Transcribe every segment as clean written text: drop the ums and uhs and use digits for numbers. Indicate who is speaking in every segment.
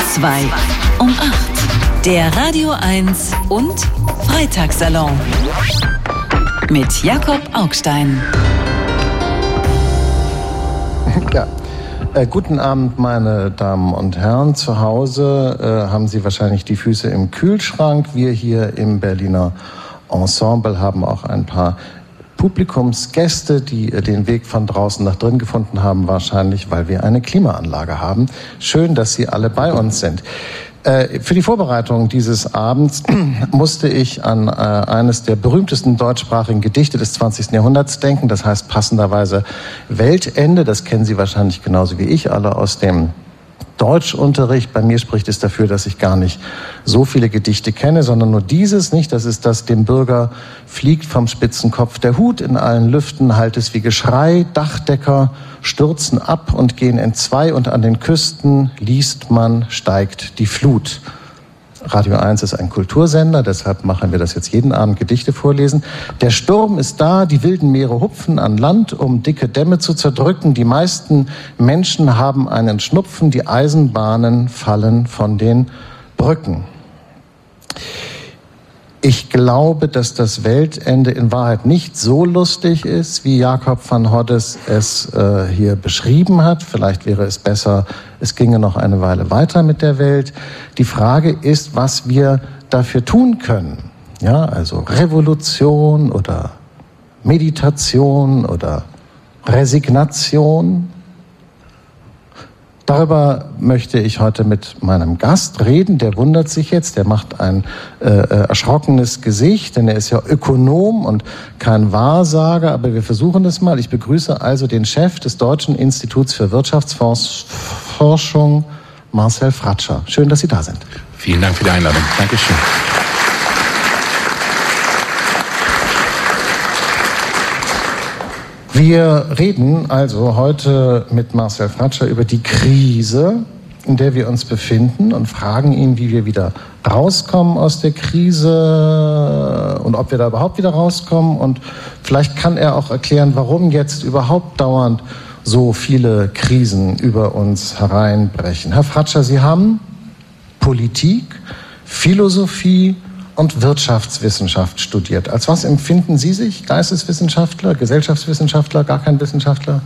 Speaker 1: 2 um 8. Der Radio 1 und Freitagssalon mit Jakob Augstein.
Speaker 2: Ja. Guten Abend, meine Damen und Herren. Zu Hause haben Sie wahrscheinlich die Füße im Kühlschrank. Wir hier im Berliner Ensemble haben auch ein paar Publikumsgäste, die den Weg von draußen nach drin gefunden haben, wahrscheinlich, weil wir eine Klimaanlage haben. Schön, dass Sie alle bei uns sind. Für die Vorbereitung dieses Abends musste ich an eines der berühmtesten deutschsprachigen Gedichte des 20. Jahrhunderts denken. Das heißt passenderweise Weltende. Das kennen Sie wahrscheinlich genauso wie ich alle aus dem Deutschunterricht. Bei mir spricht es dafür, dass ich gar nicht so viele Gedichte kenne, sondern nur dieses, nicht? Das ist das: Dem Bürger fliegt vom Spitzenkopf der Hut, in allen Lüften hallt es wie Geschrei, Dachdecker stürzen ab und gehen entzwei und an den Küsten liest man, steigt die Flut. Radio 1 ist ein Kultursender, deshalb machen wir das jetzt jeden Abend, Gedichte vorlesen. Der Sturm ist da, die wilden Meere hupfen an Land, um dicke Dämme zu zerdrücken. Die meisten Menschen haben einen Schnupfen, die Eisenbahnen fallen von den Brücken. Ich glaube, dass das Weltende in Wahrheit nicht so lustig ist, wie Jakob van Hoddes es hier beschrieben hat. Vielleicht wäre es besser, es ginge noch eine Weile weiter mit der Welt. Die Frage ist, was wir dafür tun können. Ja, also Revolution oder Meditation oder Resignation. Darüber möchte ich heute mit meinem Gast reden. Der wundert sich jetzt, der macht ein erschrockenes Gesicht, denn er ist ja Ökonom und kein Wahrsager, aber wir versuchen das mal. Ich begrüße also den Chef des Deutschen Instituts für Wirtschaftsforschung, Marcel Fratscher. Schön, dass Sie da sind.
Speaker 3: Vielen Dank für die Einladung. Dankeschön.
Speaker 2: Wir reden also heute mit Marcel Fratscher über die Krise, in der wir uns befinden, und fragen ihn, wie wir wieder rauskommen aus der Krise und ob wir da überhaupt wieder rauskommen. Und vielleicht kann er auch erklären, warum jetzt überhaupt dauernd so viele Krisen über uns hereinbrechen. Herr Fratscher, Sie haben Politik, Philosophie und Wirtschaftswissenschaft studiert. Als was empfinden Sie sich? Geisteswissenschaftler, Gesellschaftswissenschaftler, gar kein Wissenschaftler?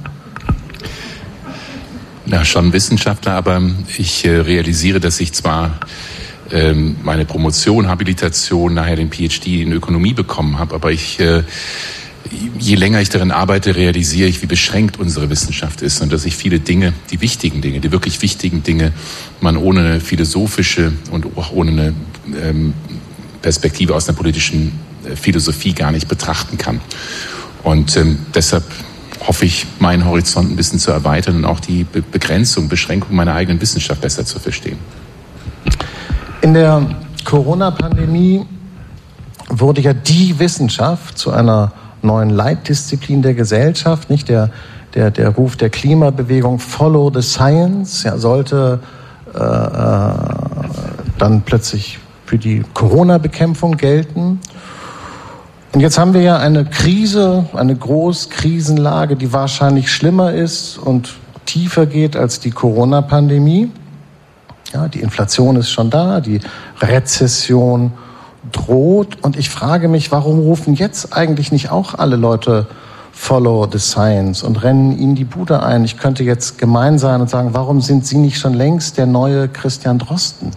Speaker 3: Ja, schon Wissenschaftler, aber ich realisiere, dass ich zwar meine Promotion, Habilitation, nachher den PhD in Ökonomie bekommen habe, aber je länger ich darin arbeite, realisiere ich, wie beschränkt unsere Wissenschaft ist und dass ich viele Dinge, die wichtigen Dinge, die wirklich wichtigen Dinge, man ohne eine philosophische und auch ohne eine Perspektive aus einer politischen Philosophie gar nicht betrachten kann. Und deshalb hoffe ich, meinen Horizont ein bisschen zu erweitern und auch die Beschränkung meiner eigenen Wissenschaft besser zu verstehen.
Speaker 2: In der Corona-Pandemie wurde ja die Wissenschaft zu einer neuen Leitdisziplin der Gesellschaft, nicht der Ruf der Klimabewegung Follow the Science, ja, sollte dann plötzlich für die Corona-Bekämpfung gelten. Und jetzt haben wir ja eine Krise, eine Großkrisenlage, die wahrscheinlich schlimmer ist und tiefer geht als die Corona-Pandemie. Ja, die Inflation ist schon da, die Rezession droht. Und ich frage mich, warum rufen jetzt eigentlich nicht auch alle Leute Follow the Science und rennen ihnen die Bude ein? Ich könnte jetzt gemein sein und sagen, warum sind Sie nicht schon längst der neue Christian Drosten?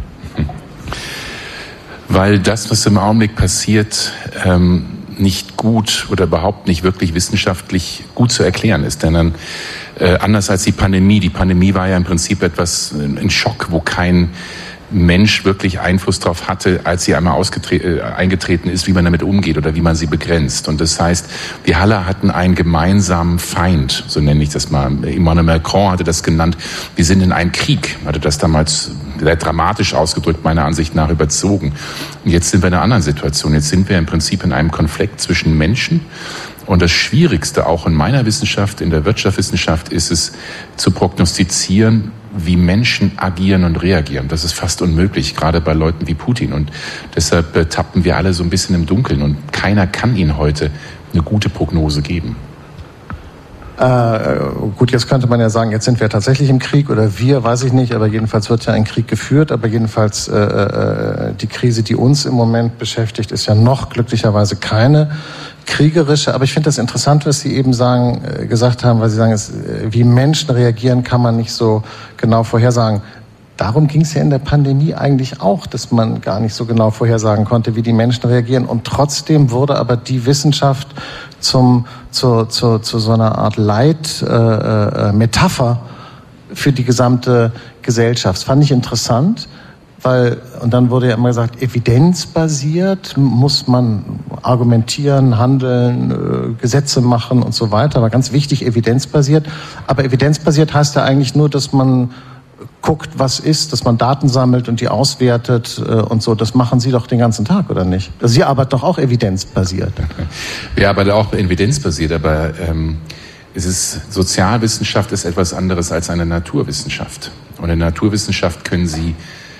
Speaker 3: Weil das, was im Augenblick passiert, nicht gut oder überhaupt nicht wirklich wissenschaftlich gut zu erklären ist. Denn dann, anders als die Pandemie war ja im Prinzip ein Schock, wo kein Mensch wirklich Einfluss darauf hatte, als sie einmal eingetreten ist, wie man damit umgeht oder wie man sie begrenzt. Und das heißt, wir alle hatten einen gemeinsamen Feind, so nenne ich das mal. Emmanuel Macron hatte das genannt, wir sind in einen Krieg, hatte das damals sehr dramatisch ausgedrückt, meiner Ansicht nach überzogen. Und jetzt sind wir in einer anderen Situation. Jetzt sind wir im Prinzip in einem Konflikt zwischen Menschen. Und das Schwierigste auch in meiner Wissenschaft, in der Wirtschaftswissenschaft, ist es zu prognostizieren, wie Menschen agieren und reagieren. Das ist fast unmöglich, gerade bei Leuten wie Putin. Und deshalb tappen wir alle so ein bisschen im Dunkeln. Und keiner kann Ihnen heute eine gute Prognose geben.
Speaker 2: Gut, jetzt könnte man ja sagen, jetzt sind wir tatsächlich im Krieg oder wir, weiß ich nicht, aber jedenfalls wird ja ein Krieg geführt, aber jedenfalls die Krise, die uns im Moment beschäftigt, ist ja noch glücklicherweise keine kriegerische, aber ich finde das interessant, was Sie eben gesagt haben, weil Sie sagen, wie Menschen reagieren, kann man nicht so genau vorhersagen. Darum ging es ja in der Pandemie eigentlich auch, dass man gar nicht so genau vorhersagen konnte, wie die Menschen reagieren. Und trotzdem wurde aber die Wissenschaft zu so einer Art Metapher für die gesamte Gesellschaft. Das fand ich interessant, und dann wurde ja immer gesagt, evidenzbasiert muss man argumentieren, handeln, Gesetze machen und so weiter. War ganz wichtig, evidenzbasiert. Aber evidenzbasiert heißt ja eigentlich nur, dass man guckt, was ist, dass man Daten sammelt und die auswertet und so. Das machen Sie doch den ganzen Tag, oder nicht? Sie arbeiten doch auch evidenzbasiert.
Speaker 3: Wir arbeiten auch evidenzbasiert, aber Sozialwissenschaft ist etwas anderes als eine Naturwissenschaft. Und in der Naturwissenschaft können Sie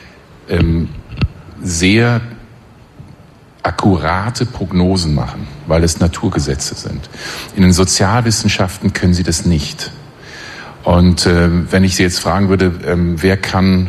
Speaker 3: sehr akkurate Prognosen machen, weil es Naturgesetze sind. In den Sozialwissenschaften können Sie das nicht. Und wenn ich Sie jetzt fragen würde, wer kann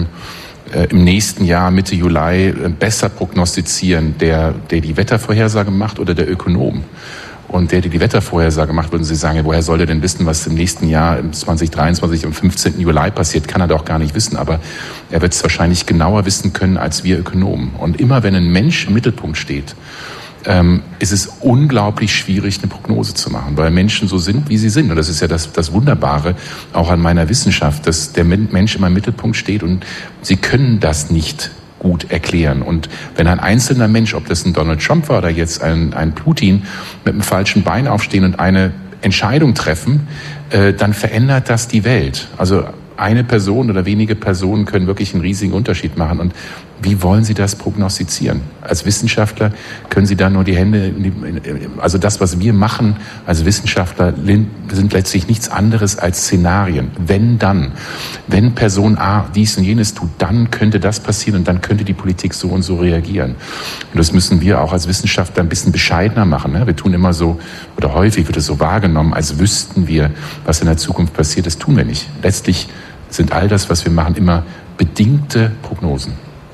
Speaker 3: im nächsten Jahr, Mitte Juli, besser prognostizieren, der die Wettervorhersage macht oder der Ökonom? Und der die Wettervorhersage macht, würden Sie sagen, woher soll der denn wissen, was im nächsten Jahr, im 2023, am 15. Juli passiert, kann er doch gar nicht wissen. Aber er wird es wahrscheinlich genauer wissen können als wir Ökonomen. Und immer wenn ein Mensch im Mittelpunkt steht, ist es unglaublich schwierig, eine Prognose zu machen, weil Menschen so sind, wie sie sind. Und das ist ja das Wunderbare auch an meiner Wissenschaft, dass der Mensch immer im Mittelpunkt steht und sie können das nicht gut erklären. Und wenn ein einzelner Mensch, ob das ein Donald Trump war oder jetzt ein Putin, mit dem falschen Bein aufstehen und eine Entscheidung treffen, dann verändert das die Welt. Also eine Person oder wenige Personen können wirklich einen riesigen Unterschied machen. Und wie wollen Sie das prognostizieren? Als Wissenschaftler können Sie da nur die Hände, also das, was wir machen als Wissenschaftler, sind letztlich nichts anderes als Szenarien. Wenn Person A dies und jenes tut, dann könnte das passieren und dann könnte die Politik so und so reagieren. Und das müssen wir auch als Wissenschaftler ein bisschen bescheidener machen. Wir tun immer so, oder häufig wird es so wahrgenommen, als wüssten wir, was in der Zukunft passiert. Das tun wir nicht. Letztlich sind all das, was wir machen, immer bedingte Prognosen.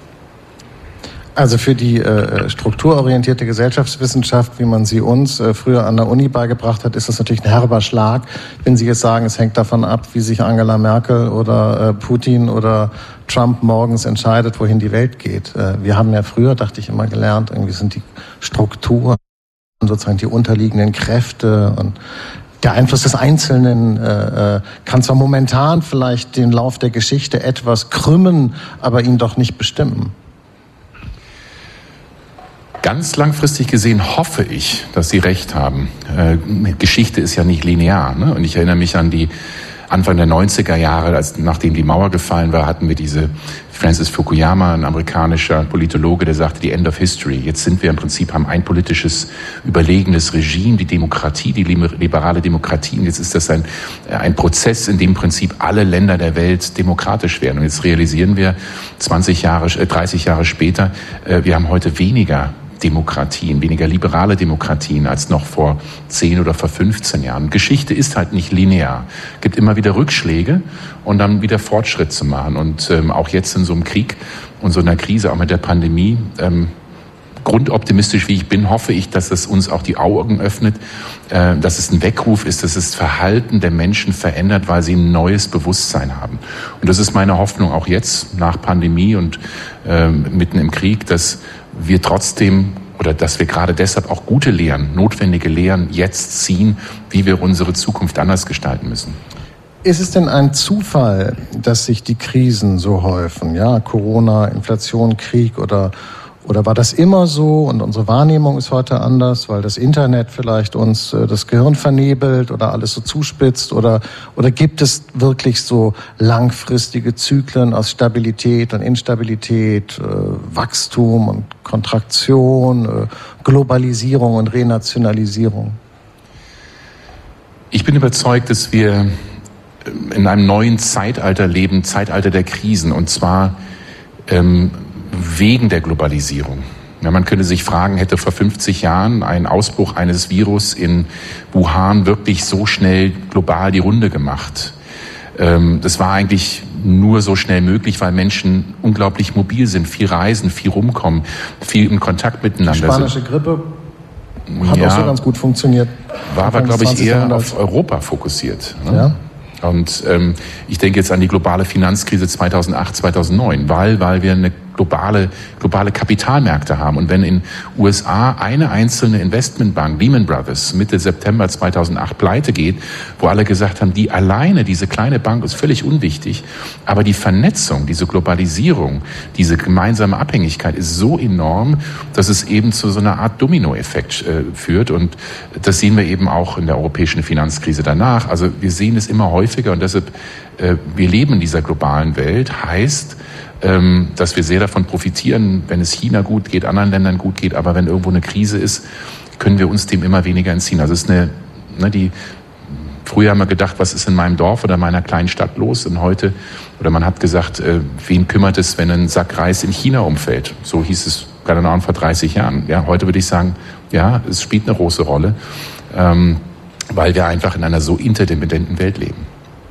Speaker 2: Also für die strukturorientierte Gesellschaftswissenschaft, wie man sie uns früher an der Uni beigebracht hat, ist das natürlich ein herber Schlag. Wenn Sie jetzt sagen, es hängt davon ab, wie sich Angela Merkel oder Putin oder Trump morgens entscheidet, wohin die Welt geht. Wir haben ja früher, dachte ich, immer gelernt, irgendwie sind die Strukturen, sozusagen die unterliegenden Kräfte und der Einfluss des Einzelnen kann zwar momentan vielleicht den Lauf der Geschichte etwas krümmen, aber ihn doch nicht bestimmen.
Speaker 3: Ganz langfristig gesehen hoffe ich, dass Sie recht haben. Geschichte ist ja nicht linear, ne? Und ich erinnere mich an die Anfang der 90er Jahre, nachdem die Mauer gefallen war, hatten wir diese Francis Fukuyama, ein amerikanischer Politologe, der sagte, die End of History. Jetzt sind wir im Prinzip, haben ein politisches, überlegenes Regime, die Demokratie, die liberale Demokratie. Und jetzt ist das ein Prozess, in dem im Prinzip alle Länder der Welt demokratisch werden. Und jetzt realisieren wir 30 Jahre später, wir haben heute weniger Demokratien, weniger liberale Demokratien als noch vor 10 oder vor 15 Jahren. Geschichte ist halt nicht linear. Es gibt immer wieder Rückschläge und dann wieder Fortschritt zu machen. Und auch jetzt in so einem Krieg und so einer Krise, auch mit der Pandemie, grundoptimistisch wie ich bin, hoffe ich, dass es uns auch die Augen öffnet, dass es ein Weckruf ist, dass es Verhalten der Menschen verändert, weil sie ein neues Bewusstsein haben. Und das ist meine Hoffnung auch jetzt nach Pandemie und mitten im Krieg, dass wir trotzdem oder dass wir gerade deshalb auch gute Lehren, notwendige Lehren jetzt ziehen, wie wir unsere Zukunft anders gestalten müssen.
Speaker 2: Ist es denn ein Zufall, dass sich die Krisen so häufen? Ja, Corona, Inflation, Krieg oder war das immer so und unsere Wahrnehmung ist heute anders, weil das Internet vielleicht uns das Gehirn vernebelt oder alles so zuspitzt oder gibt es wirklich so langfristige Zyklen aus Stabilität und Instabilität, Wachstum und Kontraktion, Globalisierung und Renationalisierung?
Speaker 3: Ich bin überzeugt, dass wir in einem neuen Zeitalter leben, Zeitalter der Krisen, und zwar wegen der Globalisierung. Ja, man könnte sich fragen, hätte vor 50 Jahren ein Ausbruch eines Virus in Wuhan wirklich so schnell global die Runde gemacht? Das war eigentlich nur so schnell möglich, weil Menschen unglaublich mobil sind, viel reisen, viel rumkommen, viel in Kontakt miteinander sind.
Speaker 2: Die spanische Grippe hat auch so ganz gut funktioniert.
Speaker 3: War aber, glaube ich, eher auf Europa fokussiert. Ne?
Speaker 2: Ja.
Speaker 3: Und ich denke jetzt an die globale Finanzkrise 2008, 2009, weil wir eine globale Kapitalmärkte haben. Und wenn in USA eine einzelne Investmentbank, Lehman Brothers, Mitte September 2008 pleite geht, wo alle gesagt haben, diese kleine Bank ist völlig unwichtig, aber die Vernetzung, diese Globalisierung, diese gemeinsame Abhängigkeit ist so enorm, dass es eben zu so einer Art Dominoeffekt führt. Und das sehen wir eben auch in der europäischen Finanzkrise danach. Also wir sehen es immer häufiger und deshalb, wir leben in dieser globalen Welt, heißt, dass wir sehr davon profitieren, wenn es China gut geht, anderen Ländern gut geht, aber wenn irgendwo eine Krise ist, können wir uns dem immer weniger entziehen. Also es ist früher haben wir gedacht, was ist in meinem Dorf oder meiner kleinen Stadt los? Und heute, oder man hat gesagt, wen kümmert es, wenn ein Sack Reis in China umfällt? So hieß es gerade noch vor 30 Jahren. Ja, heute würde ich sagen, ja, es spielt eine große Rolle, weil wir einfach in einer so interdependenten Welt leben.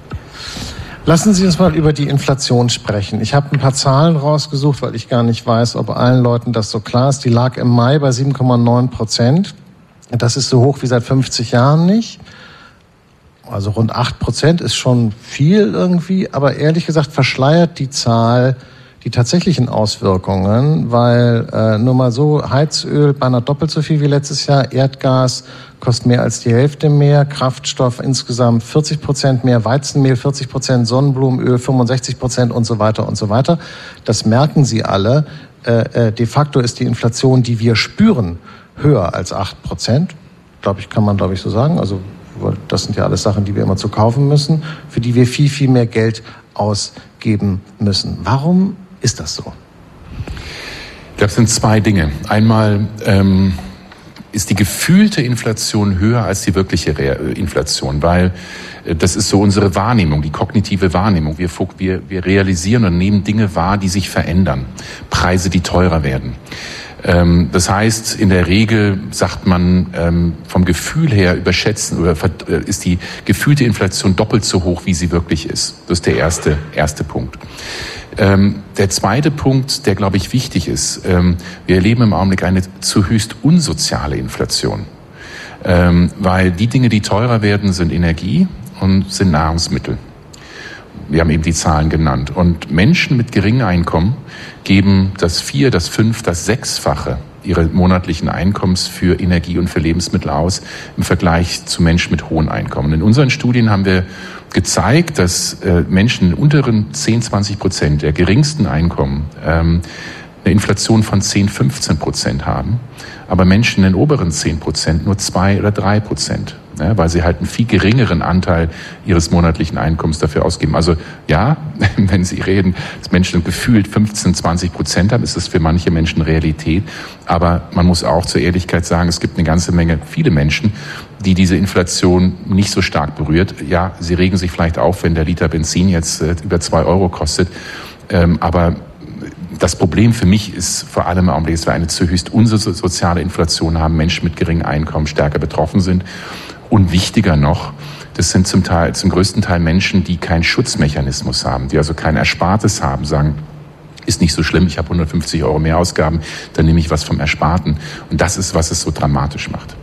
Speaker 2: Lassen Sie uns mal über die Inflation sprechen. Ich habe ein paar Zahlen rausgesucht, weil ich gar nicht weiß, ob allen Leuten das so klar ist. Die lag im Mai bei 7,9%. Das ist so hoch wie seit 50 Jahren nicht. Also rund 8% ist schon viel irgendwie, aber ehrlich gesagt verschleiert die Zahl die tatsächlichen Auswirkungen, weil nur mal so, Heizöl beinahe doppelt so viel wie letztes Jahr, Erdgas kostet mehr als die Hälfte mehr, Kraftstoff insgesamt 40% mehr, Weizenmehl 40%, Sonnenblumenöl 65% und so weiter und so weiter. Das merken Sie alle. De facto ist die Inflation, die wir spüren, höher als 8%. Kann man so sagen. Also das sind ja alles Sachen, die wir immer zu kaufen müssen, für die wir viel, viel mehr Geld ausgeben müssen. Warum ist das so?
Speaker 3: Ich glaube, es sind zwei Dinge. Einmal ist die gefühlte Inflation höher als die wirkliche Inflation, weil das ist so unsere Wahrnehmung, die kognitive Wahrnehmung. Wir realisieren und nehmen Dinge wahr, die sich verändern, Preise, die teurer werden. Das heißt, in der Regel sagt man, vom Gefühl her überschätzen oder ist die gefühlte Inflation doppelt so hoch, wie sie wirklich ist. Das ist der erste Punkt. Der zweite Punkt, der, glaube ich, wichtig ist, wir erleben im Augenblick eine zu höchst unsoziale Inflation. Weil die Dinge, die teurer werden, sind Energie und sind Nahrungsmittel. Wir haben eben die Zahlen genannt. Und Menschen mit geringem Einkommen geben das 4-, das 5-, das 6-fache ihrer monatlichen Einkommens für Energie und für Lebensmittel aus im Vergleich zu Menschen mit hohem Einkommen. In unseren Studien haben wir gezeigt, dass Menschen in unteren 10-20% der geringsten Einkommen eine Inflation von 10-15% haben, aber Menschen in den oberen 10% nur 2 oder 3%, ja, weil sie halt einen viel geringeren Anteil ihres monatlichen Einkommens dafür ausgeben. Also ja, wenn Sie reden, dass Menschen gefühlt 15-20% haben, ist das für manche Menschen Realität, aber man muss auch zur Ehrlichkeit sagen, es gibt eine ganze Menge, viele Menschen, die diese Inflation nicht so stark berührt. Ja, sie regen sich vielleicht auf, wenn der Liter Benzin jetzt über 2 Euro kostet, aber das Problem für mich ist vor allem im Augenblick, dass wir eine zu höchst unsoziale Inflation haben, Menschen mit geringem Einkommen stärker betroffen sind. Und wichtiger noch, das sind zum größten Teil Menschen, die keinen Schutzmechanismus haben, die also kein Erspartes haben, sagen, ist nicht so schlimm, ich habe 150 Euro mehr Ausgaben, dann nehme ich was vom Ersparten. Und das ist, was es so dramatisch macht.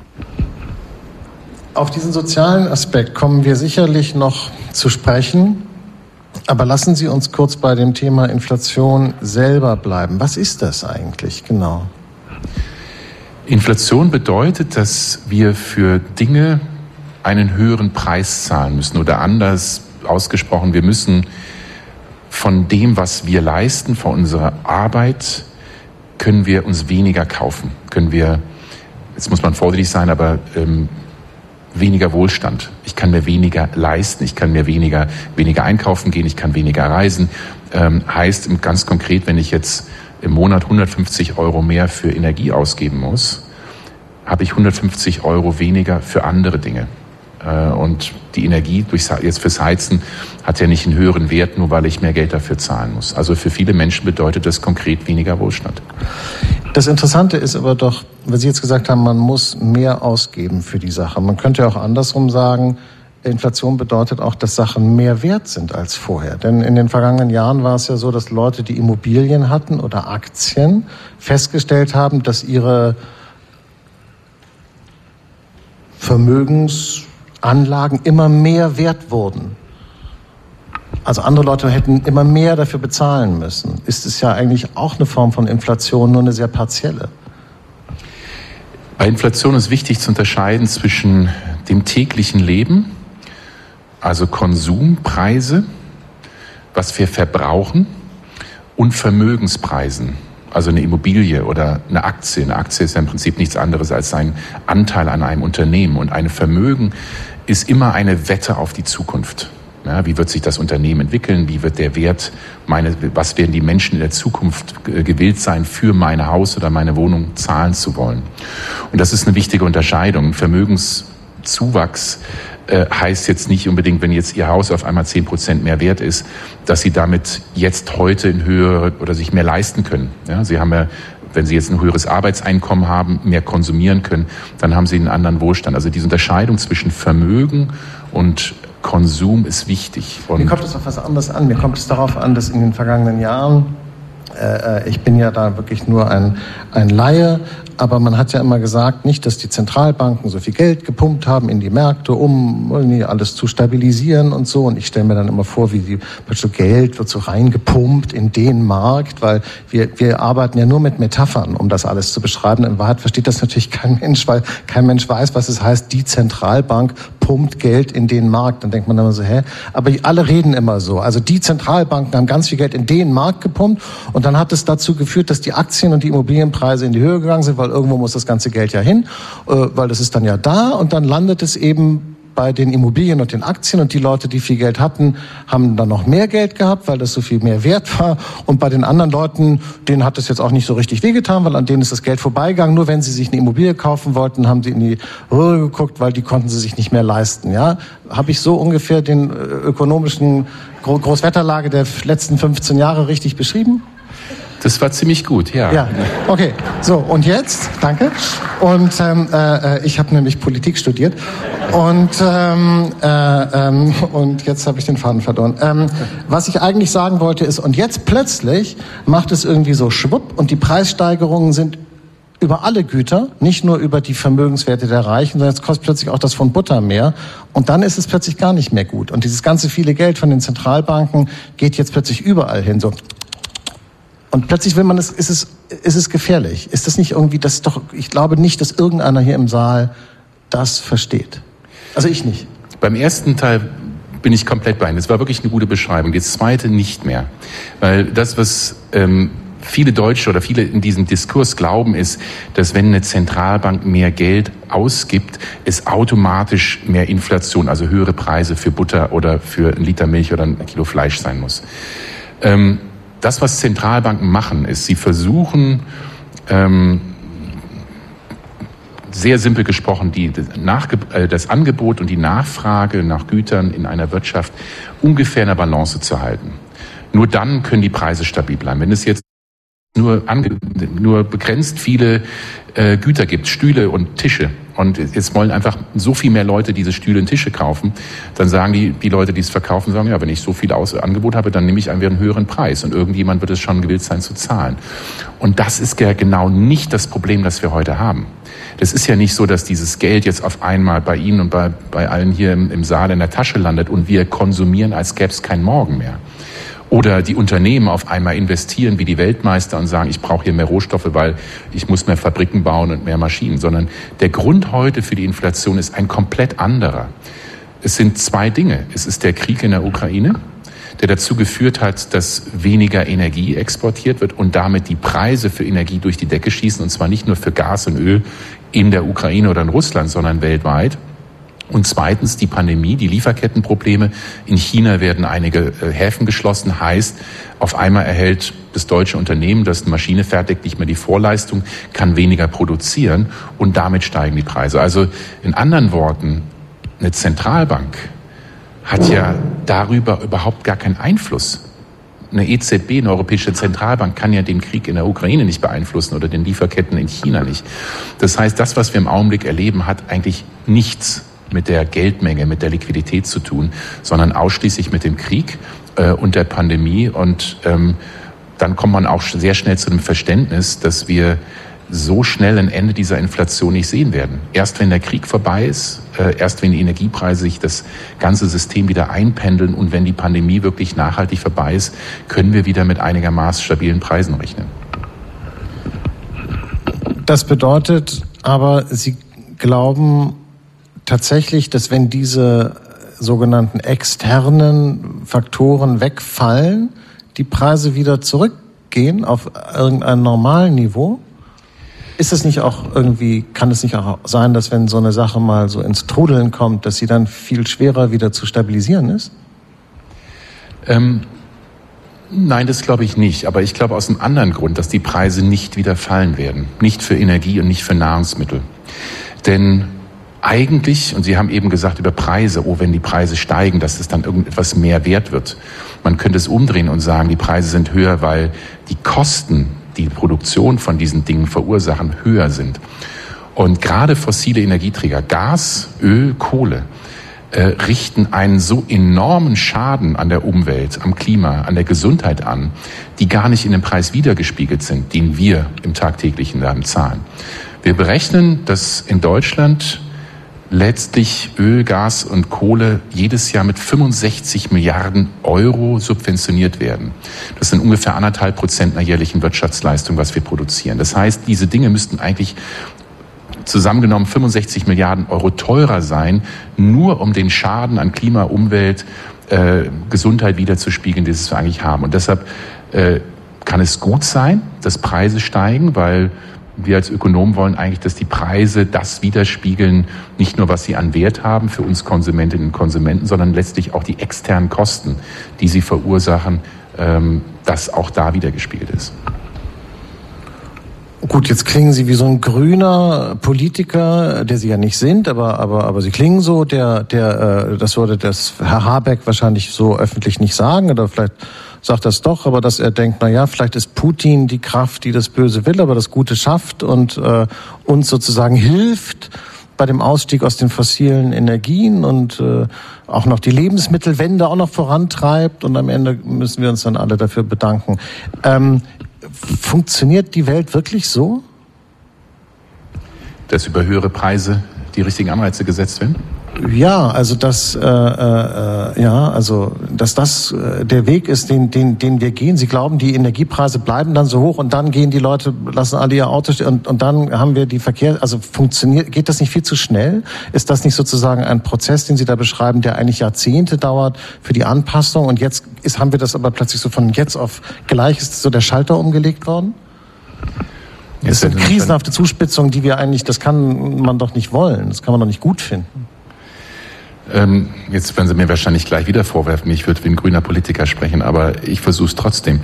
Speaker 2: Auf diesen sozialen Aspekt kommen wir sicherlich noch zu sprechen. Aber lassen Sie uns kurz bei dem Thema Inflation selber bleiben. Was ist das eigentlich genau?
Speaker 3: Inflation bedeutet, dass wir für Dinge einen höheren Preis zahlen müssen. Oder anders ausgesprochen, wir müssen von dem, was wir leisten, von unserer Arbeit, können wir uns weniger kaufen. Jetzt muss man vorsichtig sein, aber weniger Wohlstand. Ich kann mir weniger leisten, ich kann mir weniger einkaufen gehen, ich kann weniger reisen. Heißt ganz konkret, wenn ich jetzt im Monat 150 Euro mehr für Energie ausgeben muss, habe ich 150 Euro weniger für andere Dinge. Und die Energie jetzt fürs Heizen hat ja nicht einen höheren Wert, nur weil ich mehr Geld dafür zahlen muss. Also für viele Menschen bedeutet das konkret weniger Wohlstand.
Speaker 2: Das Interessante ist aber doch, weil Sie jetzt gesagt haben, man muss mehr ausgeben für die Sache. Man könnte ja auch andersrum sagen, Inflation bedeutet auch, dass Sachen mehr wert sind als vorher. Denn in den vergangenen Jahren war es ja so, dass Leute, die Immobilien hatten oder Aktien, festgestellt haben, dass ihre Vermögensanlagen immer mehr wert wurden. Also andere Leute hätten immer mehr dafür bezahlen müssen. Ist es ja eigentlich auch eine Form von Inflation, nur eine sehr partielle.
Speaker 3: Bei Inflation ist wichtig zu unterscheiden zwischen dem täglichen Leben, also Konsumpreise, was wir verbrauchen, und Vermögenspreisen, also eine Immobilie oder eine Aktie. Eine Aktie ist ja im Prinzip nichts anderes als ein Anteil an einem Unternehmen. Und ein Vermögen ist immer eine Wette auf die Zukunft. Ja, wie wird sich das Unternehmen entwickeln? Wie wird der Wert, was werden die Menschen in der Zukunft gewillt sein, für mein Haus oder meine Wohnung zahlen zu wollen? Und das ist eine wichtige Unterscheidung. Vermögenszuwachs heißt jetzt nicht unbedingt, wenn jetzt Ihr Haus auf einmal 10% mehr wert ist, dass Sie damit jetzt heute in höhere oder sich mehr leisten können. Ja, Sie haben ja, wenn Sie jetzt ein höheres Arbeitseinkommen haben, mehr konsumieren können, dann haben Sie einen anderen Wohlstand. Also diese Unterscheidung zwischen Vermögen und Konsum ist wichtig. Und
Speaker 2: mir kommt es auf was anderes an. Mir kommt es darauf an, dass in den vergangenen Jahren, ich bin ja da wirklich nur ein Laie, aber man hat ja immer gesagt, nicht, dass die Zentralbanken so viel Geld gepumpt haben in die Märkte, um irgendwie alles zu stabilisieren und so. Und ich stelle mir dann immer vor, wie so Geld wird so reingepumpt in den Markt, weil wir arbeiten ja nur mit Metaphern, um das alles zu beschreiben. In Wahrheit versteht das natürlich kein Mensch, weil kein Mensch weiß, was es heißt, die Zentralbank pumpt Geld in den Markt. Dann denkt man immer so, aber alle reden immer so. Also die Zentralbanken haben ganz viel Geld in den Markt gepumpt und dann hat es dazu geführt, dass die Aktien und die Immobilienpreise in die Höhe gegangen sind, weil irgendwo muss das ganze Geld ja hin, weil das ist dann ja da und dann landet es eben bei den Immobilien und den Aktien und die Leute, die viel Geld hatten, haben dann noch mehr Geld gehabt, weil das so viel mehr wert war und bei den anderen Leuten, denen hat es jetzt auch nicht so richtig wehgetan, weil an denen ist das Geld vorbeigegangen. Nur wenn sie sich eine Immobilie kaufen wollten, haben sie in die Röhre geguckt, weil die konnten sie sich nicht mehr leisten. Ja, habe ich so ungefähr den ökonomischen Großwetterlage der letzten 15 Jahre richtig beschrieben?
Speaker 3: Das war ziemlich gut, ja.
Speaker 2: Ja, okay. So, und jetzt, danke. Und ich habe nämlich Politik studiert. Und jetzt habe ich den Faden verloren. Was ich eigentlich sagen wollte ist, und jetzt plötzlich macht es irgendwie so schwupp und die Preissteigerungen sind über alle Güter, nicht nur über die Vermögenswerte der Reichen, sondern jetzt kostet plötzlich auch das von Butter mehr. Und dann ist es plötzlich gar nicht mehr gut. Und dieses ganze viele Geld von den Zentralbanken geht jetzt plötzlich überall hin, so. Und plötzlich will man es, ist es gefährlich. Ist das nicht irgendwie, ich glaube nicht, dass irgendeiner hier im Saal das versteht. Also ich nicht.
Speaker 3: Beim ersten Teil bin ich komplett bei Ihnen. Das war wirklich eine gute Beschreibung. Das zweite nicht mehr. Weil das, was viele Deutsche oder viele in diesem Diskurs glauben, ist, dass wenn eine Zentralbank mehr Geld ausgibt, es automatisch mehr Inflation, also höhere Preise für Butter oder für einen Liter Milch oder ein Kilo Fleisch sein muss. Das, was Zentralbanken machen, ist, sie versuchen, sehr simpel gesprochen, das Angebot und die Nachfrage nach Gütern in einer Wirtschaft ungefähr in der Balance zu halten. Nur dann können die Preise stabil bleiben. Wenn es jetzt nur begrenzt viele Güter gibt, Stühle und Tische, und jetzt wollen einfach so viel mehr Leute diese Stühle und Tische kaufen, dann sagen die Leute, die es verkaufen, sagen, ja, wenn ich so viel Angebot habe, dann nehme ich einen höheren Preis und irgendjemand wird es schon gewillt sein zu zahlen. Und das ist ja genau nicht das Problem, das wir heute haben. Das ist ja nicht so, dass dieses Geld jetzt auf einmal bei Ihnen und bei allen hier im Saal in der Tasche landet und wir konsumieren, als gäbe es kein Morgen mehr. Oder die Unternehmen auf einmal investieren wie die Weltmeister und sagen, ich brauche hier mehr Rohstoffe, weil ich muss mehr Fabriken bauen und mehr Maschinen. Sondern der Grund heute für die Inflation ist ein komplett anderer. Es sind zwei Dinge. Es ist der Krieg in der Ukraine, der dazu geführt hat, dass weniger Energie exportiert wird und damit die Preise für Energie durch die Decke schießen. Und zwar nicht nur für Gas und Öl in der Ukraine oder in Russland, sondern weltweit. Und zweitens die Pandemie, die Lieferkettenprobleme. In China werden einige Häfen geschlossen, heißt, auf einmal erhält das deutsche Unternehmen, das eine Maschine fertigt, nicht mehr die Vorleistung, kann weniger produzieren und damit steigen die Preise. Also in anderen Worten, eine Zentralbank hat ja darüber überhaupt gar keinen Einfluss. eine EZB, eine Europäische Zentralbank, kann ja den Krieg in der Ukraine nicht beeinflussen oder den Lieferketten in China nicht. Das heißt, das, was wir im Augenblick erleben, hat eigentlich nichts mit der Geldmenge, mit der Liquidität zu tun, sondern ausschließlich mit dem Krieg und der Pandemie. Und dann kommt man auch sehr schnell zu dem Verständnis, dass wir so schnell ein Ende dieser Inflation nicht sehen werden. Erst wenn der Krieg vorbei ist, erst wenn die Energiepreise sich das ganze System wieder einpendeln und wenn die Pandemie wirklich nachhaltig vorbei ist, können wir wieder mit einigermaßen stabilen Preisen rechnen.
Speaker 2: Das bedeutet aber, Sie glauben tatsächlich, dass wenn diese sogenannten externen Faktoren wegfallen, die Preise wieder zurückgehen auf irgendein normalen Niveau? Ist es nicht auch irgendwie, kann es nicht auch sein, dass wenn so eine Sache mal so ins Trudeln kommt, dass sie dann viel schwerer wieder zu stabilisieren ist?
Speaker 3: Nein, das glaube ich nicht. Aber ich glaube aus einem anderen Grund, dass die Preise nicht wieder fallen werden. Nicht für Energie und nicht für Nahrungsmittel. Denn eigentlich, und Sie haben eben gesagt über Preise, wenn die Preise steigen, dass es dann irgendetwas mehr wert wird. Man könnte es umdrehen und sagen, die Preise sind höher, weil die Kosten, die Produktion von diesen Dingen verursachen, höher sind. Und gerade fossile Energieträger, Gas, Öl, Kohle, richten einen so enormen Schaden an der Umwelt, am Klima, an der Gesundheit an, die gar nicht in dem Preis wiedergespiegelt sind, den wir im tagtäglichen Leben zahlen. Wir berechnen, dass in Deutschland letztlich Öl, Gas und Kohle jedes Jahr mit 65 Milliarden Euro subventioniert werden. Das sind ungefähr 1,5% einer jährlichen Wirtschaftsleistung, was wir produzieren. Das heißt, diese Dinge müssten eigentlich zusammengenommen 65 Milliarden Euro teurer sein, nur um den Schaden an Klima, Umwelt, Gesundheit wiederzuspiegeln, den wir eigentlich haben. Und deshalb kann es gut sein, dass Preise steigen, weil wir als Ökonomen wollen eigentlich, dass die Preise das widerspiegeln, nicht nur was sie an Wert haben für uns Konsumentinnen und Konsumenten, sondern letztlich auch die externen Kosten, die sie verursachen, dass auch da widergespiegelt ist.
Speaker 2: Gut, jetzt klingen Sie wie so ein grüner Politiker, der Sie ja nicht sind, aber Sie klingen so, das würde das Herr Habeck wahrscheinlich so öffentlich nicht sagen, oder vielleicht sagt das doch, aber dass er denkt, vielleicht ist Putin die Kraft, die das Böse will, aber das Gute schafft und uns sozusagen hilft bei dem Ausstieg aus den fossilen Energien und auch noch die Lebensmittelwende auch noch vorantreibt, und am Ende müssen wir uns dann alle dafür bedanken. Funktioniert die Welt wirklich so?
Speaker 3: Dass über höhere Preise die richtigen Anreize gesetzt werden?
Speaker 2: Ja, also dass das der Weg ist, den wir gehen. Sie glauben, die Energiepreise bleiben dann so hoch und dann gehen die Leute, lassen alle ihr Auto stehen und dann haben wir die geht das nicht viel zu schnell? Ist das nicht sozusagen ein Prozess, den Sie da beschreiben, der eigentlich Jahrzehnte dauert für die Anpassung, und jetzt haben wir das aber plötzlich so von jetzt auf gleich, ist so der Schalter umgelegt worden? Das sind krisenhafte Zuspitzungen, das kann man doch nicht wollen, das kann man doch nicht gut finden.
Speaker 3: Jetzt werden Sie mir wahrscheinlich gleich wieder vorwerfen, ich würde wie ein grüner Politiker sprechen, aber ich versuche es trotzdem.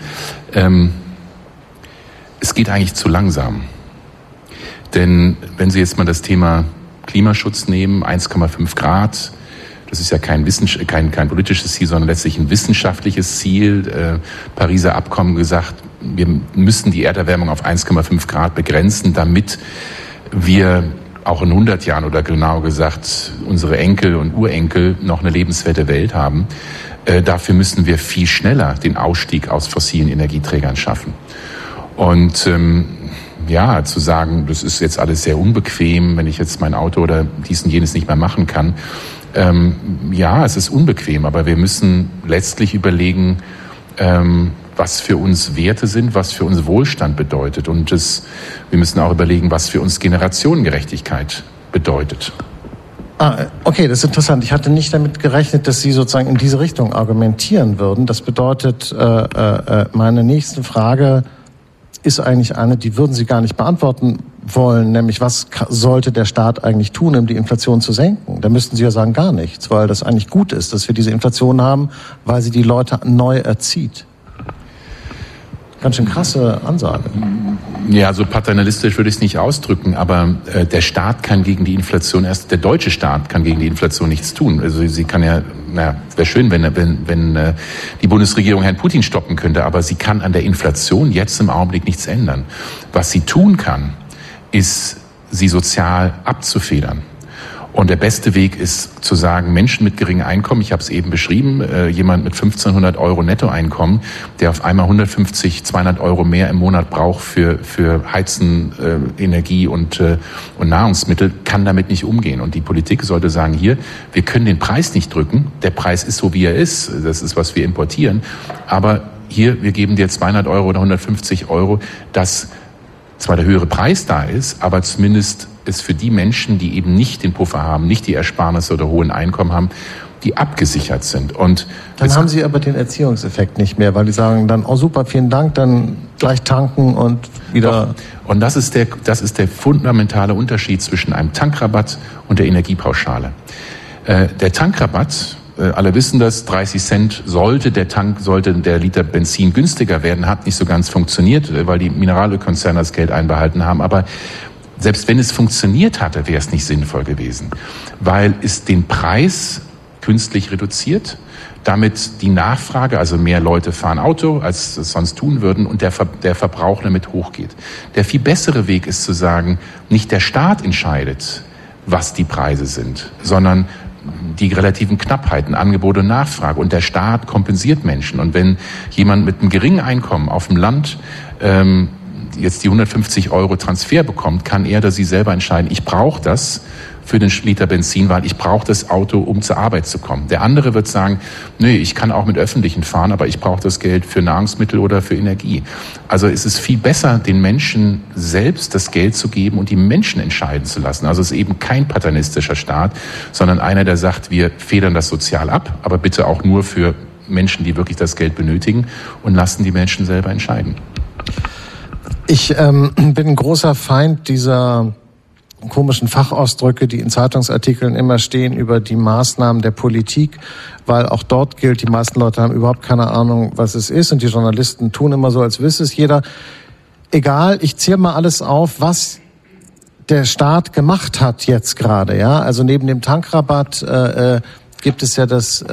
Speaker 3: Es geht eigentlich zu langsam. Denn wenn Sie jetzt mal das Thema Klimaschutz nehmen, 1,5 Grad, das ist ja kein politisches Ziel, sondern letztlich ein wissenschaftliches Ziel. Pariser Abkommen gesagt, wir müssen die Erderwärmung auf 1,5 Grad begrenzen, damit wir auch in 100 Jahren oder genau gesagt unsere Enkel und Urenkel noch eine lebenswerte Welt haben. Dafür müssen wir viel schneller den Ausstieg aus fossilen Energieträgern schaffen. Und zu sagen, das ist jetzt alles sehr unbequem, wenn ich jetzt mein Auto oder dies und jenes nicht mehr machen kann. Es ist unbequem, aber wir müssen letztlich überlegen, was für uns Werte sind, was für uns Wohlstand bedeutet. Und wir müssen auch überlegen, was für uns Generationengerechtigkeit bedeutet.
Speaker 2: Okay, das ist interessant. Ich hatte nicht damit gerechnet, dass Sie sozusagen in diese Richtung argumentieren würden. Das bedeutet, meine nächste Frage ist eigentlich eine, die würden Sie gar nicht beantworten wollen, nämlich was sollte der Staat eigentlich tun, um die Inflation zu senken? Da müssten Sie ja sagen, gar nichts, weil das eigentlich gut ist, dass wir diese Inflation haben, weil sie die Leute neu erzieht. Ganz schön krasse Ansage.
Speaker 3: Ja, so paternalistisch würde ich es nicht ausdrücken, aber der Staat kann gegen die Inflation der deutsche Staat kann gegen die Inflation nichts tun. Also sie kann ja, wäre schön, wenn die Bundesregierung Herrn Putin stoppen könnte, aber sie kann an der Inflation jetzt im Augenblick nichts ändern. Was sie tun kann, ist, sie sozial abzufedern. Und der beste Weg ist zu sagen, Menschen mit geringem Einkommen, ich habe es eben beschrieben, jemand mit 1.500 Euro Nettoeinkommen, der auf einmal 150, 200 Euro mehr im Monat braucht für Heizen, Energie und Nahrungsmittel, kann damit nicht umgehen. Und die Politik sollte sagen, hier, wir können den Preis nicht drücken, der Preis ist so, wie er ist, das ist, was wir importieren, aber hier, wir geben dir 200 Euro oder 150 Euro, dass zwar der höhere Preis da ist, aber zumindest ist für die Menschen, die eben nicht den Puffer haben, nicht die Ersparnisse oder hohen Einkommen haben, die abgesichert sind. Und
Speaker 2: dann haben Sie aber den Erziehungseffekt nicht mehr, weil die sagen dann, oh super, vielen Dank, dann gleich tanken und wieder.
Speaker 3: Doch. Und das ist der fundamentale Unterschied zwischen einem Tankrabatt und der Energiepauschale. Der Tankrabatt, alle wissen das, 30 Cent sollte der Liter Benzin günstiger werden, hat nicht so ganz funktioniert, weil die Mineralölkonzerne das Geld einbehalten haben. Aber selbst wenn es funktioniert hatte, wäre es nicht sinnvoll gewesen, weil es den Preis künstlich reduziert, damit die Nachfrage, also mehr Leute fahren Auto, als es sonst tun würden, und der Verbrauch damit hochgeht. Der viel bessere Weg ist zu sagen, nicht der Staat entscheidet, was die Preise sind, sondern die relativen Knappheiten, Angebot und Nachfrage. Und der Staat kompensiert Menschen. Und wenn jemand mit einem geringen Einkommen auf dem Land jetzt die 150 Euro Transfer bekommt, kann er oder sie selber entscheiden, ich brauche das für den Liter Benzin, weil ich brauche das Auto, um zur Arbeit zu kommen. Der andere wird sagen, nee, ich kann auch mit Öffentlichen fahren, aber ich brauche das Geld für Nahrungsmittel oder für Energie. Also es ist viel besser, den Menschen selbst das Geld zu geben und die Menschen entscheiden zu lassen. Also es ist eben kein paternalistischer Staat, sondern einer, der sagt, wir federn das sozial ab, aber bitte auch nur für Menschen, die wirklich das Geld benötigen, und lassen die Menschen selber entscheiden.
Speaker 2: Ich bin ein großer Feind dieser komischen Fachausdrücke, die in Zeitungsartikeln immer stehen über die Maßnahmen der Politik, weil auch dort gilt, die meisten Leute haben überhaupt keine Ahnung, was es ist, und die Journalisten tun immer so, als wisse es jeder. Egal, ich zähle mal alles auf, was der Staat gemacht hat jetzt gerade, ja. Also neben dem Tankrabatt gibt es ja das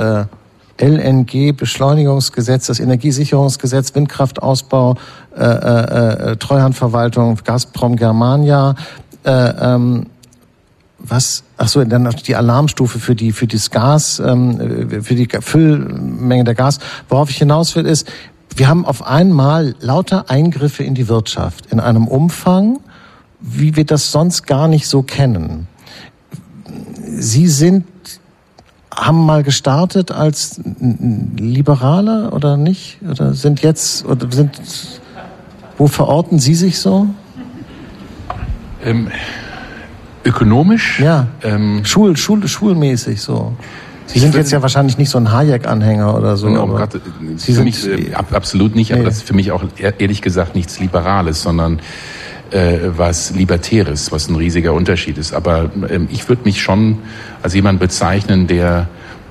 Speaker 2: LNG-Beschleunigungsgesetz, das Energiesicherungsgesetz, Windkraftausbau, Treuhandverwaltung, Gazprom Germania, dann noch die Alarmstufe für das Gas, für die Füllmenge der Gas. Worauf ich hinaus will, ist, wir haben auf einmal lauter Eingriffe in die Wirtschaft in einem Umfang, wie wir das sonst gar nicht so kennen. Sie haben mal gestartet als Liberaler oder nicht? Wo verorten Sie sich so?
Speaker 3: Ökonomisch?
Speaker 2: Ja, schulmäßig so. Sie sind jetzt ja wahrscheinlich nicht so ein Hayek-Anhänger oder so.
Speaker 3: No, aber Sie für mich absolut nicht, aber das ist für mich auch ehrlich gesagt nichts Liberales, sondern was Libertäres, was ein riesiger Unterschied ist. Aber ich würde mich schon als jemand bezeichnen, der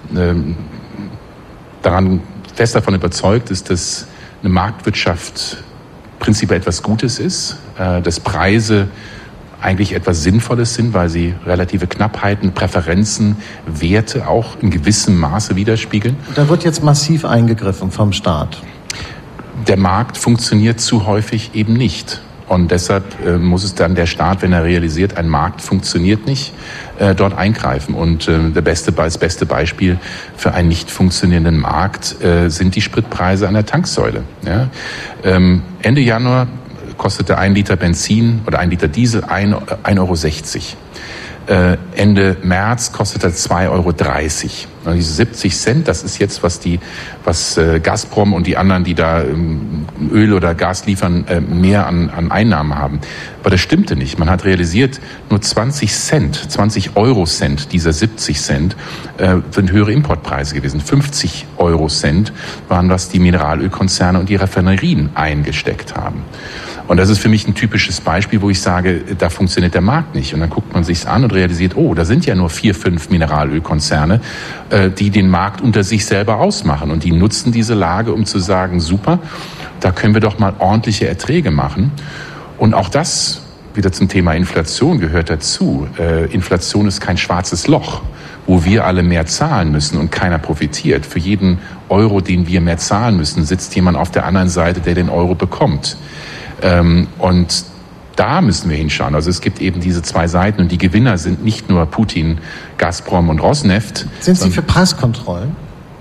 Speaker 3: fest davon überzeugt ist, dass eine Marktwirtschaft prinzipiell etwas Gutes ist, dass Preise eigentlich etwas Sinnvolles sind, weil sie relative Knappheiten, Präferenzen, Werte auch in gewissem Maße widerspiegeln.
Speaker 2: Da wird jetzt massiv eingegriffen vom Staat.
Speaker 3: Der Markt funktioniert zu häufig eben nicht. Und deshalb muss es dann der Staat, wenn er realisiert, ein Markt funktioniert nicht, dort eingreifen. Und das beste Beispiel für einen nicht funktionierenden Markt sind die Spritpreise an der Tanksäule. Ja? Ende Januar kostete 1 Liter Benzin oder 1 Liter Diesel 1,60 €. Ende März kostete 2,30 €. Und diese 70 Cent, das ist jetzt, was Gazprom und die anderen, die da Öl oder Gas liefern, mehr an Einnahmen haben. Aber das stimmte nicht. Man hat realisiert, nur 20 Eurocent dieser 70 Cent sind höhere Importpreise gewesen. 50 Eurocent waren, was die Mineralölkonzerne und die Raffinerien eingesteckt haben. Und das ist für mich ein typisches Beispiel, wo ich sage, da funktioniert der Markt nicht. Und dann guckt man sich's an und realisiert, oh, da sind ja nur 4, 5 Mineralölkonzerne, die den Markt unter sich selber ausmachen. Und die nutzen diese Lage, um zu sagen, super, da können wir doch mal ordentliche Erträge machen. Und auch das, wieder zum Thema Inflation, gehört dazu. Inflation ist kein schwarzes Loch, wo wir alle mehr zahlen müssen und keiner profitiert. Für jeden Euro, den wir mehr zahlen müssen, sitzt jemand auf der anderen Seite, der den Euro bekommt. Und da müssen wir hinschauen. Also es gibt eben diese zwei Seiten und die Gewinner sind nicht nur Putin, Gazprom und Rosneft.
Speaker 2: Sind Sie für Preiskontrollen?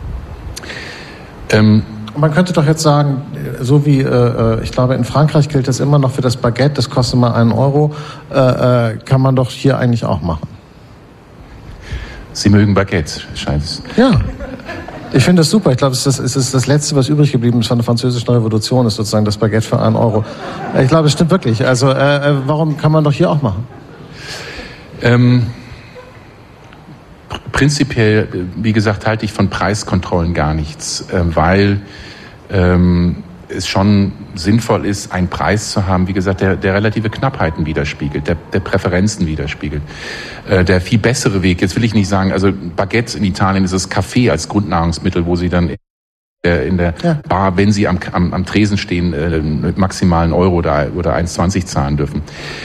Speaker 2: Man könnte doch jetzt sagen, so wie, ich glaube, in Frankreich gilt das immer noch für das Baguette, das kostet mal 1 Euro, kann man doch hier eigentlich auch machen.
Speaker 3: Sie mögen Baguette, scheint es.
Speaker 2: Ja. Ich finde das super. Ich glaube, es ist das Letzte, was übrig geblieben ist von der Französischen Revolution, ist sozusagen das Baguette für 1 Euro. Ich glaube, es stimmt wirklich. Also, warum kann man doch hier auch machen?
Speaker 3: Prinzipiell, wie gesagt, halte ich von Preiskontrollen gar nichts, weil es schon sinnvoll ist, einen Preis zu haben, wie gesagt, der relative Knappheiten widerspiegelt, der Präferenzen widerspiegelt. Der viel bessere Weg, jetzt will ich nicht sagen, also Baguette in Italien ist das Kaffee als Grundnahrungsmittel, wo Sie dann in der Bar, wenn Sie am Tresen stehen, mit maximalen Euro oder 1,20 zahlen dürfen.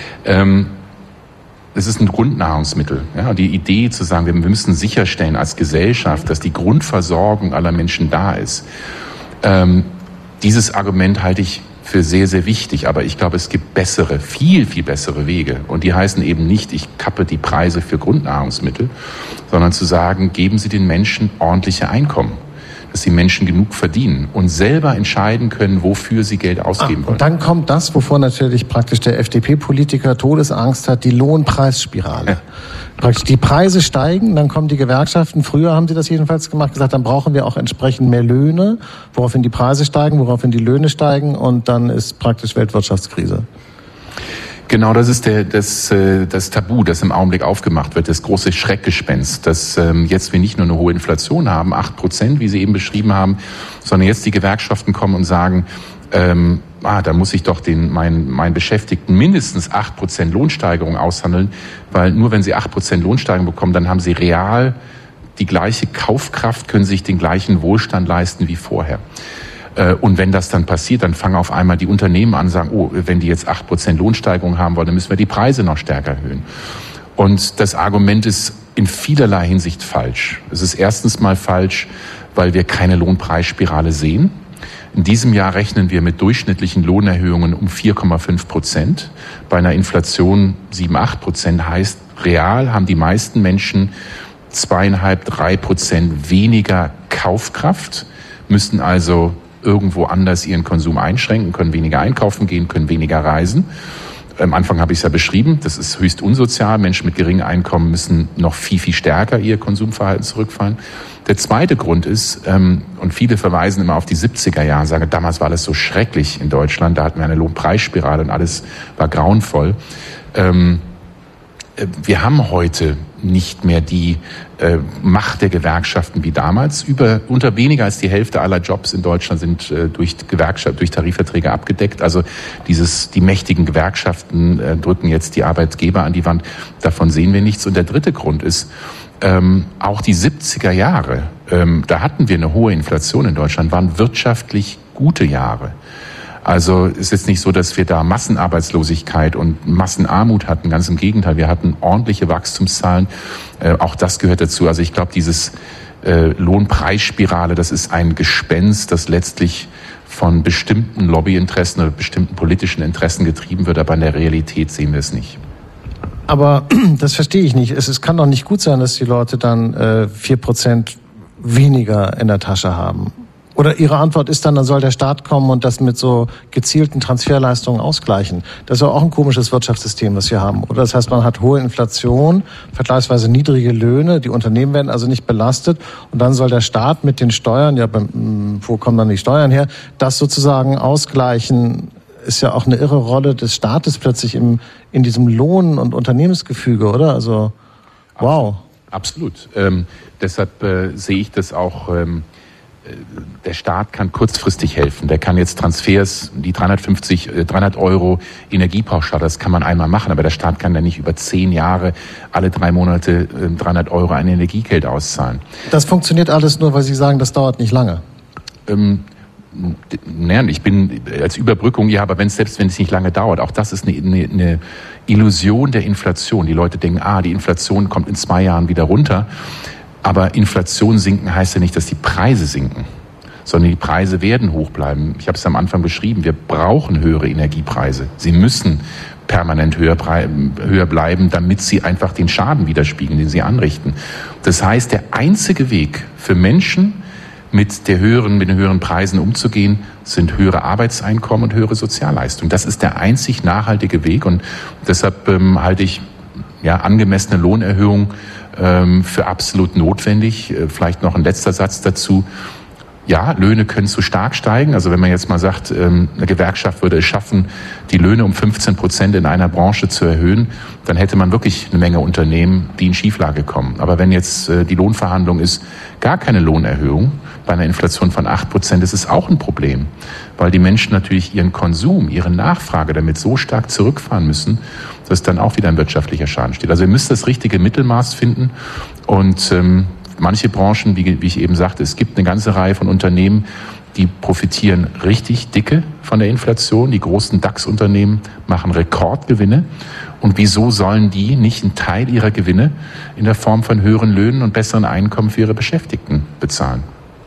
Speaker 3: Es ist ein Grundnahrungsmittel. Ja, die Idee zu sagen, wir müssen sicherstellen als Gesellschaft, dass die Grundversorgung aller Menschen da ist. Dieses Argument halte ich für sehr, sehr wichtig. Aber ich glaube, es gibt bessere, viel, viel bessere Wege. Und die heißen eben nicht, ich kappe die Preise für Grundnahrungsmittel, sondern zu sagen, geben Sie den Menschen ordentliche Einkommen. Dass die Menschen genug verdienen und selber entscheiden können, wofür sie Geld ausgeben wollen.
Speaker 2: Und dann kommt das, wovor natürlich praktisch der FDP-Politiker Todesangst hat, die Lohnpreisspirale. Ja. Praktisch die Preise steigen, dann kommen die Gewerkschaften, früher haben sie das jedenfalls gemacht, gesagt, dann brauchen wir auch entsprechend mehr Löhne, woraufhin die Preise steigen, woraufhin die Löhne steigen und dann ist praktisch Weltwirtschaftskrise.
Speaker 3: Genau, das ist das Tabu, das im Augenblick aufgemacht wird, das große Schreckgespenst, dass jetzt wir nicht nur eine hohe Inflation haben, 8%, wie Sie eben beschrieben haben, sondern jetzt die Gewerkschaften kommen und sagen, da muss ich doch meinen Beschäftigten mindestens 8% Lohnsteigerung aushandeln, weil nur wenn sie 8% Lohnsteigerung bekommen, dann haben sie real die gleiche Kaufkraft, können sich den gleichen Wohlstand leisten wie vorher. Und wenn das dann passiert, dann fangen auf einmal die Unternehmen an und sagen, oh, wenn die jetzt 8% Lohnsteigerung haben wollen, dann müssen wir die Preise noch stärker erhöhen. Und das Argument ist in vielerlei Hinsicht falsch. Es ist erstens mal falsch, weil wir keine Lohnpreisspirale sehen. In diesem Jahr rechnen wir mit durchschnittlichen Lohnerhöhungen um 4,5%. Bei einer Inflation 7-8% heißt, real haben die meisten Menschen 2,5-3% weniger Kaufkraft, müssten also irgendwo anders ihren Konsum einschränken, können weniger einkaufen gehen, können weniger reisen. Am Anfang habe ich es ja beschrieben, das ist höchst unsozial. Menschen mit geringem Einkommen müssen noch viel, viel stärker ihr Konsumverhalten zurückfahren. Der zweite Grund ist, und viele verweisen immer auf die 70er Jahre und sagen, damals war alles so schrecklich in Deutschland, da hatten wir eine Lohnpreisspirale und alles war grauenvoll. Wir haben heute nicht mehr die Macht der Gewerkschaften wie damals. Unter weniger als die Hälfte aller Jobs in Deutschland sind durch Tarifverträge abgedeckt. Also die mächtigen Gewerkschaften drücken jetzt die Arbeitgeber an die Wand. Davon sehen wir nichts. Und der dritte Grund ist, auch die 70er Jahre, da hatten wir eine hohe Inflation in Deutschland, waren wirtschaftlich gute Jahre. Also es ist jetzt nicht so, dass wir da Massenarbeitslosigkeit und Massenarmut hatten. Ganz im Gegenteil, wir hatten ordentliche Wachstumszahlen. Auch das gehört dazu. Also ich glaube, dieses Lohnpreisspirale, das ist ein Gespenst, das letztlich von bestimmten Lobbyinteressen oder bestimmten politischen Interessen getrieben wird. Aber in der Realität sehen wir es nicht.
Speaker 2: Aber das verstehe ich nicht. Es kann doch nicht gut sein, dass die Leute dann 4% weniger in der Tasche haben. Oder Ihre Antwort ist dann soll der Staat kommen und das mit so gezielten Transferleistungen ausgleichen. Das ist auch ein komisches Wirtschaftssystem, was wir haben. Oder das heißt, man hat hohe Inflation, vergleichsweise niedrige Löhne, die Unternehmen werden also nicht belastet und dann soll der Staat mit den Steuern, wo kommen dann die Steuern her, das sozusagen ausgleichen. Ist ja auch eine irre Rolle des Staates plötzlich in diesem Lohn- und Unternehmensgefüge, oder? Also, wow.
Speaker 3: Absolut. Deshalb sehe ich das auch der Staat kann kurzfristig helfen. Der kann jetzt Transfers, die 300 Euro Energiepauschale, das kann man einmal machen, aber der Staat kann ja nicht über 10 Jahre alle 3 Monate 300 Euro ein Energiegeld auszahlen. Das funktioniert alles nur, weil Sie sagen, das dauert nicht lange. Ich bin als Überbrückung, ja, aber selbst wenn es nicht lange dauert, auch das ist eine Illusion der Inflation. Die Leute denken, die Inflation kommt in 2 Jahren wieder runter. Aber Inflation sinken heißt ja nicht, dass die Preise sinken, sondern die Preise werden hoch bleiben. Ich habe es am Anfang beschrieben, wir brauchen höhere Energiepreise. Sie müssen permanent höher bleiben, damit sie einfach den Schaden widerspiegeln, den sie anrichten. Das heißt, der einzige Weg für Menschen, mit den höheren Preisen umzugehen, sind höhere Arbeitseinkommen und höhere Sozialleistungen. Das ist der einzig nachhaltige Weg und deshalb halte ich angemessene Lohnerhöhung für absolut notwendig. Vielleicht noch ein letzter Satz dazu. Ja, Löhne können zu stark steigen. Also wenn man jetzt mal sagt, eine Gewerkschaft würde es schaffen, die Löhne um 15% in einer Branche zu erhöhen, dann hätte man wirklich eine Menge Unternehmen, die in Schieflage kommen. Aber wenn jetzt die Lohnverhandlung ist, gar keine Lohnerhöhung, bei einer Inflation von 8%, ist es auch ein Problem. Weil die Menschen natürlich ihren Konsum, ihre Nachfrage damit so stark zurückfahren müssen, dass dann auch wieder ein wirtschaftlicher Schaden steht. Also wir müssen das richtige Mittelmaß finden und manche Branchen, wie ich eben sagte, es gibt eine ganze Reihe von Unternehmen, die profitieren richtig dicke von der Inflation. Die großen DAX-Unternehmen machen Rekordgewinne. Und wieso sollen die nicht einen Teil ihrer Gewinne in der Form von höheren Löhnen und besseren Einkommen für ihre Beschäftigten bezahlen?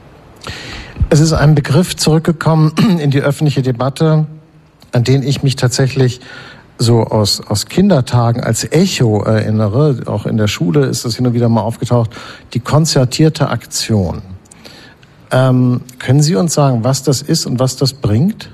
Speaker 2: Es ist ein Begriff zurückgekommen in die öffentliche Debatte, an den ich mich tatsächlich so aus Kindertagen als Echo erinnere. Auch in der Schule ist das hin und wieder mal aufgetaucht. Die konzertierte Aktion. Können Sie uns sagen, was das ist und was das bringt?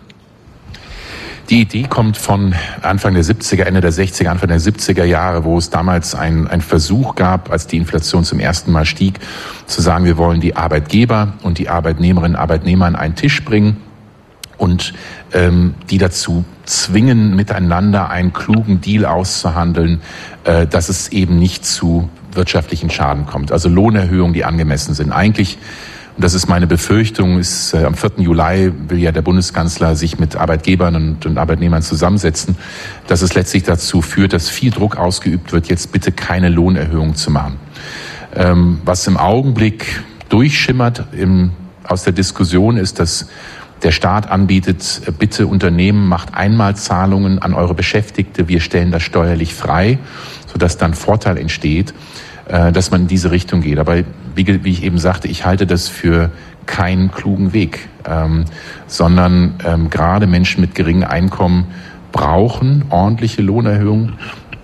Speaker 3: Die Idee kommt von Anfang der 70er, Ende der 60er, Anfang der 70er Jahre, wo es damals ein Versuch gab, als die Inflation zum ersten Mal stieg, zu sagen, wir wollen die Arbeitgeber und die Arbeitnehmerinnen und Arbeitnehmer an einen Tisch bringen und die dazu zwingen, miteinander einen klugen Deal auszuhandeln, dass es eben nicht zu wirtschaftlichen Schaden kommt. Also Lohnerhöhungen, die angemessen sind. Eigentlich, und das ist meine Befürchtung, ist am 4. Juli will ja der Bundeskanzler sich mit Arbeitgebern und Arbeitnehmern zusammensetzen, dass es letztlich dazu führt, dass viel Druck ausgeübt wird, jetzt bitte keine Lohnerhöhung zu machen. Was im Augenblick durchschimmert aus der Diskussion ist, dass der Staat anbietet, bitte Unternehmen, macht Einmalzahlungen an eure Beschäftigte, wir stellen das steuerlich frei, sodass dann Vorteil entsteht, dass man in diese Richtung geht. Aber wie ich eben sagte, ich halte das für keinen klugen Weg, sondern gerade Menschen mit geringem Einkommen brauchen ordentliche Lohnerhöhungen.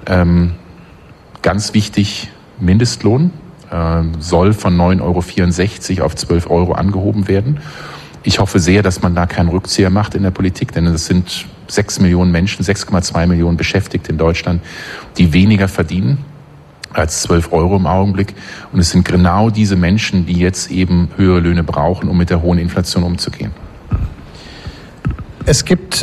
Speaker 3: Ganz wichtig, Mindestlohn soll von 9,64 € auf 12 € angehoben werden. Ich hoffe sehr, dass man da keinen Rückzieher macht in der Politik, denn es sind 6 Millionen Menschen, 6,2 Millionen Beschäftigte in Deutschland, die weniger verdienen als 12 € im Augenblick. Und es sind genau diese Menschen, die jetzt eben höhere Löhne brauchen, um mit der hohen Inflation umzugehen.
Speaker 2: Es gibt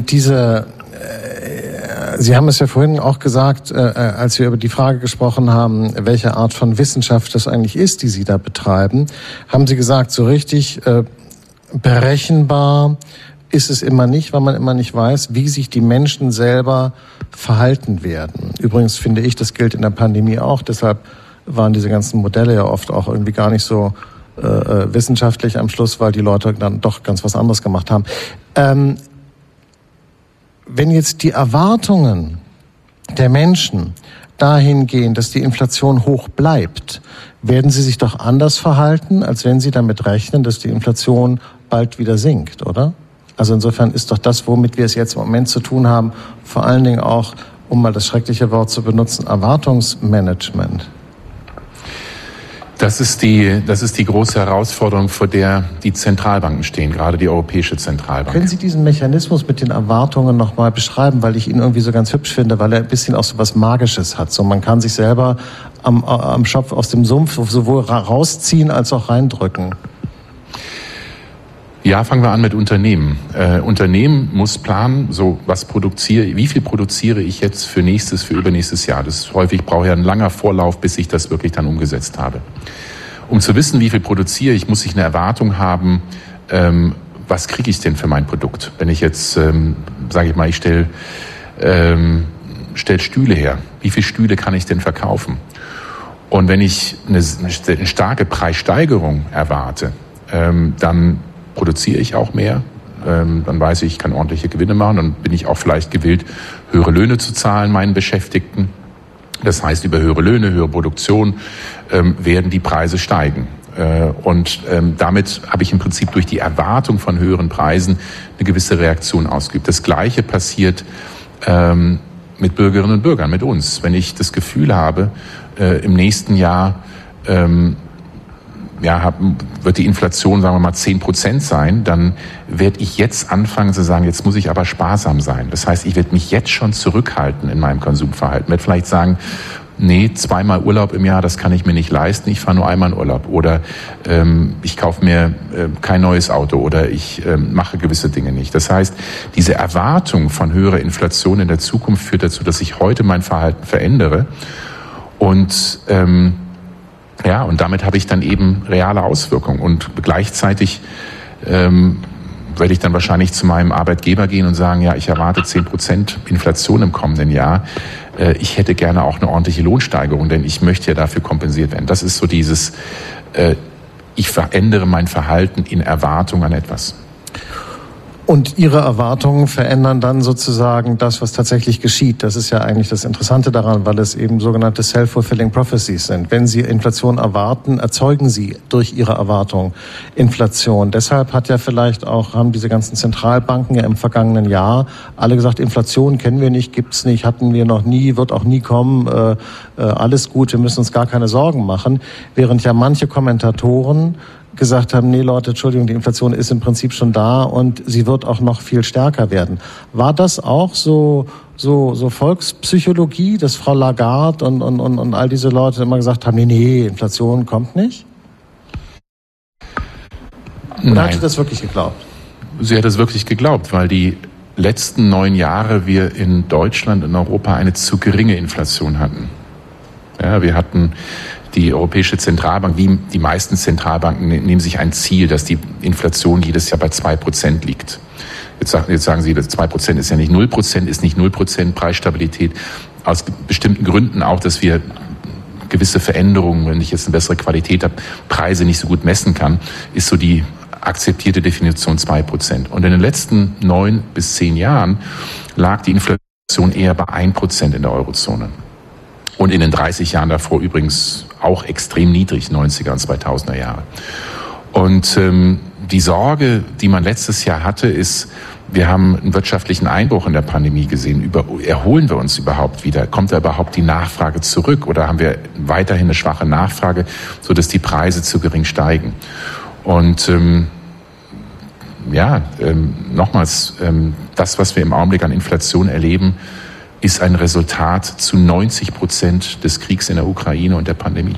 Speaker 2: Sie haben es ja vorhin auch gesagt, als wir über die Frage gesprochen haben, welche Art von Wissenschaft das eigentlich ist, die Sie da betreiben, haben Sie gesagt, so richtig berechenbar ist es immer nicht, weil man immer nicht weiß, wie sich die Menschen selber verhalten werden. Übrigens finde ich, das gilt in der Pandemie auch, deshalb waren diese ganzen Modelle ja oft auch irgendwie gar nicht so wissenschaftlich am Schluss, weil die Leute dann doch ganz was anderes gemacht haben. Wenn jetzt die Erwartungen der Menschen dahin gehen, dass die Inflation hoch bleibt, werden sie sich doch anders verhalten, als wenn sie damit rechnen, dass die Inflation bald wieder sinkt, oder? Also insofern ist doch das, womit wir es jetzt im Moment zu tun haben, vor allen Dingen auch, um mal das schreckliche Wort zu benutzen, Erwartungsmanagement.
Speaker 3: Das ist die große Herausforderung, vor der die Zentralbanken stehen, gerade die Europäische Zentralbank.
Speaker 2: Können Sie diesen Mechanismus mit den Erwartungen noch mal beschreiben, weil ich ihn irgendwie so ganz hübsch finde, weil er ein bisschen auch so was Magisches hat. So, man kann sich selber am Schopf aus dem Sumpf sowohl rausziehen als auch reindrücken.
Speaker 3: Ja, fangen wir an mit Unternehmen. Unternehmen muss planen, wie viel produziere ich jetzt für übernächstes Jahr. Das häufig brauche ich einen langen Vorlauf, bis ich das wirklich dann umgesetzt habe. Um zu wissen, wie viel produziere ich, muss ich eine Erwartung haben, was kriege ich denn für mein Produkt? Wenn ich jetzt, sage ich mal, ich stell Stühle her, wie viele Stühle kann ich denn verkaufen? Und wenn ich eine starke Preissteigerung erwarte, dann produziere ich auch mehr. Dann weiß ich kann ordentliche Gewinne machen. Dann bin ich auch vielleicht gewillt, höhere Löhne zu zahlen meinen Beschäftigten. Das heißt, über höhere Löhne, höhere Produktion werden die Preise steigen. Und damit habe ich im Prinzip durch die Erwartung von höheren Preisen eine gewisse Reaktion ausgeübt. Das Gleiche passiert mit Bürgerinnen und Bürgern, mit uns. Wenn ich das Gefühl habe, im nächsten Jahr wird die Inflation, sagen wir mal, 10% sein, dann werde ich jetzt anfangen zu sagen, jetzt muss ich aber sparsam sein. Das heißt, ich werde mich jetzt schon zurückhalten in meinem Konsumverhalten. Ich werde vielleicht sagen, nee, 2-mal Urlaub im Jahr, das kann ich mir nicht leisten, ich fahre nur einmal in Urlaub. Oder ich kaufe mir kein neues Auto oder ich mache gewisse Dinge nicht. Das heißt, diese Erwartung von höherer Inflation in der Zukunft führt dazu, dass ich heute mein Verhalten verändere. Und und damit habe ich dann eben reale Auswirkungen. Und gleichzeitig werde ich dann wahrscheinlich zu meinem Arbeitgeber gehen und sagen, ja, ich erwarte 10% Inflation im kommenden Jahr. Ich hätte gerne auch eine ordentliche Lohnsteigerung, denn ich möchte ja dafür kompensiert werden. Das ist so dieses, ich verändere mein Verhalten in Erwartung an etwas.
Speaker 2: Und Ihre Erwartungen verändern dann sozusagen das, was tatsächlich geschieht. Das ist ja eigentlich das Interessante daran, weil es eben sogenannte self-fulfilling prophecies sind. Wenn Sie Inflation erwarten, erzeugen Sie durch Ihre Erwartung Inflation. Deshalb haben diese ganzen Zentralbanken ja im vergangenen Jahr alle gesagt, Inflation kennen wir nicht, gibt's nicht, hatten wir noch nie, wird auch nie kommen, alles gut, wir müssen uns gar keine Sorgen machen. Während ja manche Kommentatoren gesagt haben, nee Leute, Entschuldigung, die Inflation ist im Prinzip schon da und sie wird auch noch viel stärker werden. War das auch so Volkspsychologie, dass Frau Lagarde und all diese Leute immer gesagt haben, nee, Inflation kommt nicht? Oder hat sie das wirklich geglaubt?
Speaker 3: Sie hat es wirklich geglaubt, weil die letzten 9 Jahre wir in Deutschland und Europa eine zu geringe Inflation hatten. Ja, wir hatten die Europäische Zentralbank, wie die meisten Zentralbanken, nehmen sich ein Ziel, dass die Inflation jedes Jahr bei 2% liegt. Jetzt sagen Sie, das 2% ist ja nicht 0%, ist nicht 0% Preisstabilität. Aus bestimmten Gründen auch, dass wir gewisse Veränderungen, wenn ich jetzt eine bessere Qualität habe, Preise nicht so gut messen kann, ist so die akzeptierte Definition 2%. Und in den letzten 9 bis 10 Jahren lag die Inflation eher bei 1% in der Eurozone. Und in den 30 Jahren davor übrigens auch extrem niedrig, 90er und 2000er Jahre. Und die Sorge, die man letztes Jahr hatte, ist, wir haben einen wirtschaftlichen Einbruch in der Pandemie gesehen. Erholen wir uns überhaupt wieder? Kommt da überhaupt die Nachfrage zurück? Oder haben wir weiterhin eine schwache Nachfrage, sodass die Preise zu gering steigen? Und nochmals, das, was wir im Augenblick an Inflation erleben, ist ein Resultat zu 90% des Kriegs in der Ukraine und der Pandemie.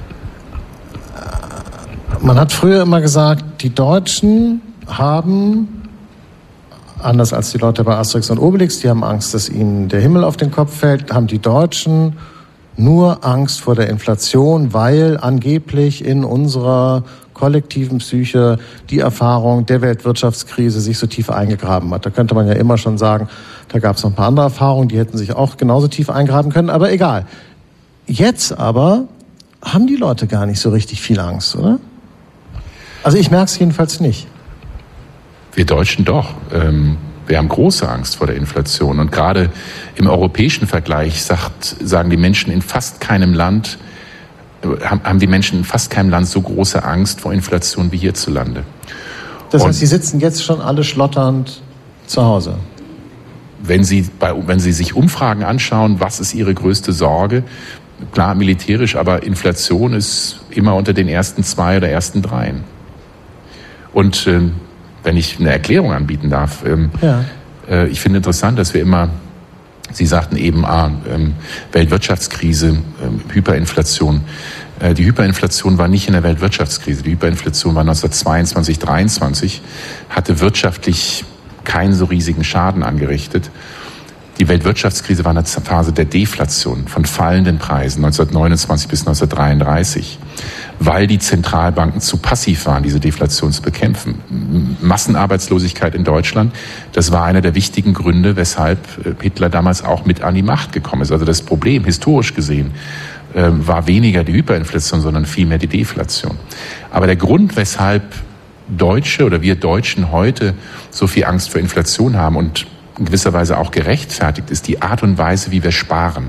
Speaker 2: Man hat früher immer gesagt, die Deutschen haben, anders als die Leute bei Asterix und Obelix, die haben Angst, dass ihnen der Himmel auf den Kopf fällt, haben die Deutschen nur Angst vor der Inflation, weil angeblich in unserer kollektiven Psyche die Erfahrung der Weltwirtschaftskrise sich so tief eingegraben hat. Da könnte man ja immer schon sagen, da gab es noch ein paar andere Erfahrungen, die hätten sich auch genauso tief eingraben können, aber egal. Jetzt aber haben die Leute gar nicht so richtig viel Angst, oder? Also ich merke es jedenfalls nicht.
Speaker 3: Wir Deutschen doch. Wir haben große Angst vor der Inflation. Und gerade im europäischen Vergleich sagen die Menschen in fast keinem Land, haben die Menschen in fast keinem Land so große Angst vor Inflation wie hierzulande.
Speaker 2: Das heißt, Sie sitzen jetzt schon alle schlotternd zu Hause?
Speaker 3: Wenn Sie sich Umfragen anschauen, was ist Ihre größte Sorge? Klar, militärisch, aber Inflation ist immer unter den ersten 2 oder ersten 3. Und wenn ich eine Erklärung anbieten darf, ich finde interessant, dass wir immer, Sie sagten eben, Weltwirtschaftskrise, Hyperinflation. Die Hyperinflation war nicht in der Weltwirtschaftskrise. Die Hyperinflation war 1922, 1923, hatte wirtschaftlich keinen so riesigen Schaden angerichtet. Die Weltwirtschaftskrise war eine Phase der Deflation, von fallenden Preisen, 1929 bis 1933. weil die Zentralbanken zu passiv waren, diese Deflation zu bekämpfen. Massenarbeitslosigkeit in Deutschland, das war einer der wichtigen Gründe, weshalb Hitler damals auch mit an die Macht gekommen ist. Also das Problem, historisch gesehen, war weniger die Hyperinflation, sondern vielmehr die Deflation. Aber der Grund, weshalb Deutsche oder wir Deutschen heute so viel Angst vor Inflation haben und in gewisser Weise auch gerechtfertigt, ist die Art und Weise, wie wir sparen.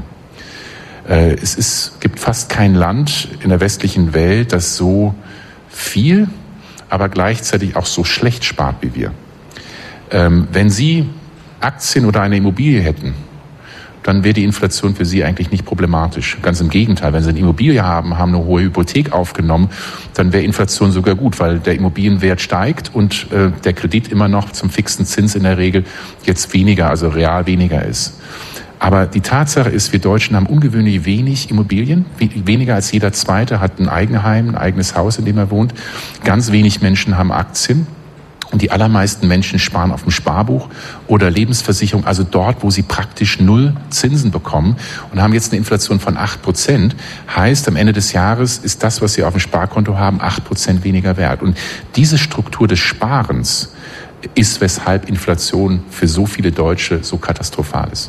Speaker 3: Es gibt fast kein Land in der westlichen Welt, das so viel, aber gleichzeitig auch so schlecht spart wie wir. Wenn Sie Aktien oder eine Immobilie hätten, dann wäre die Inflation für Sie eigentlich nicht problematisch. Ganz im Gegenteil, wenn Sie eine Immobilie haben, eine hohe Hypothek aufgenommen, dann wäre Inflation sogar gut, weil der Immobilienwert steigt und der Kredit immer noch zum fixen Zins in der Regel jetzt weniger, also real weniger ist. Aber die Tatsache ist, wir Deutschen haben ungewöhnlich wenig Immobilien. Weniger als jeder Zweite hat ein Eigenheim, ein eigenes Haus, in dem er wohnt. Ganz wenig Menschen haben Aktien. Und die allermeisten Menschen sparen auf dem Sparbuch oder Lebensversicherung, also dort, wo sie praktisch 0 Zinsen bekommen und haben jetzt eine Inflation von 8%. Heißt, am Ende des Jahres ist das, was sie auf dem Sparkonto haben, 8% weniger wert. Und diese Struktur des Sparens ist, weshalb Inflation für so viele Deutsche so katastrophal ist.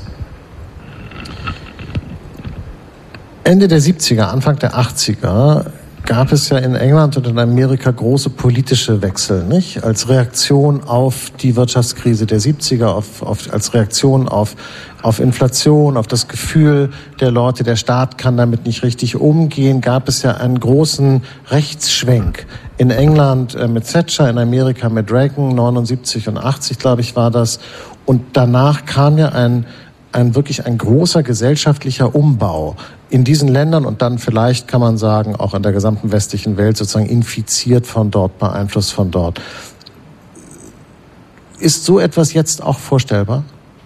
Speaker 2: Ende der 70er, Anfang der 80er gab es ja in England und in Amerika große politische Wechsel, nicht? Als Reaktion auf die Wirtschaftskrise der 70er, als Reaktion auf Inflation, auf das Gefühl der Leute, der Staat kann damit nicht richtig umgehen, gab es ja einen großen Rechtsschwenk. In England mit Thatcher, in Amerika mit Reagan, 79 und 80, glaube ich, war das. Und danach kam ja wirklich ein großer gesellschaftlicher Umbau in diesen Ländern und dann vielleicht, kann man sagen, auch in der gesamten westlichen Welt sozusagen infiziert von dort, beeinflusst von dort. Ist so etwas jetzt auch vorstellbar?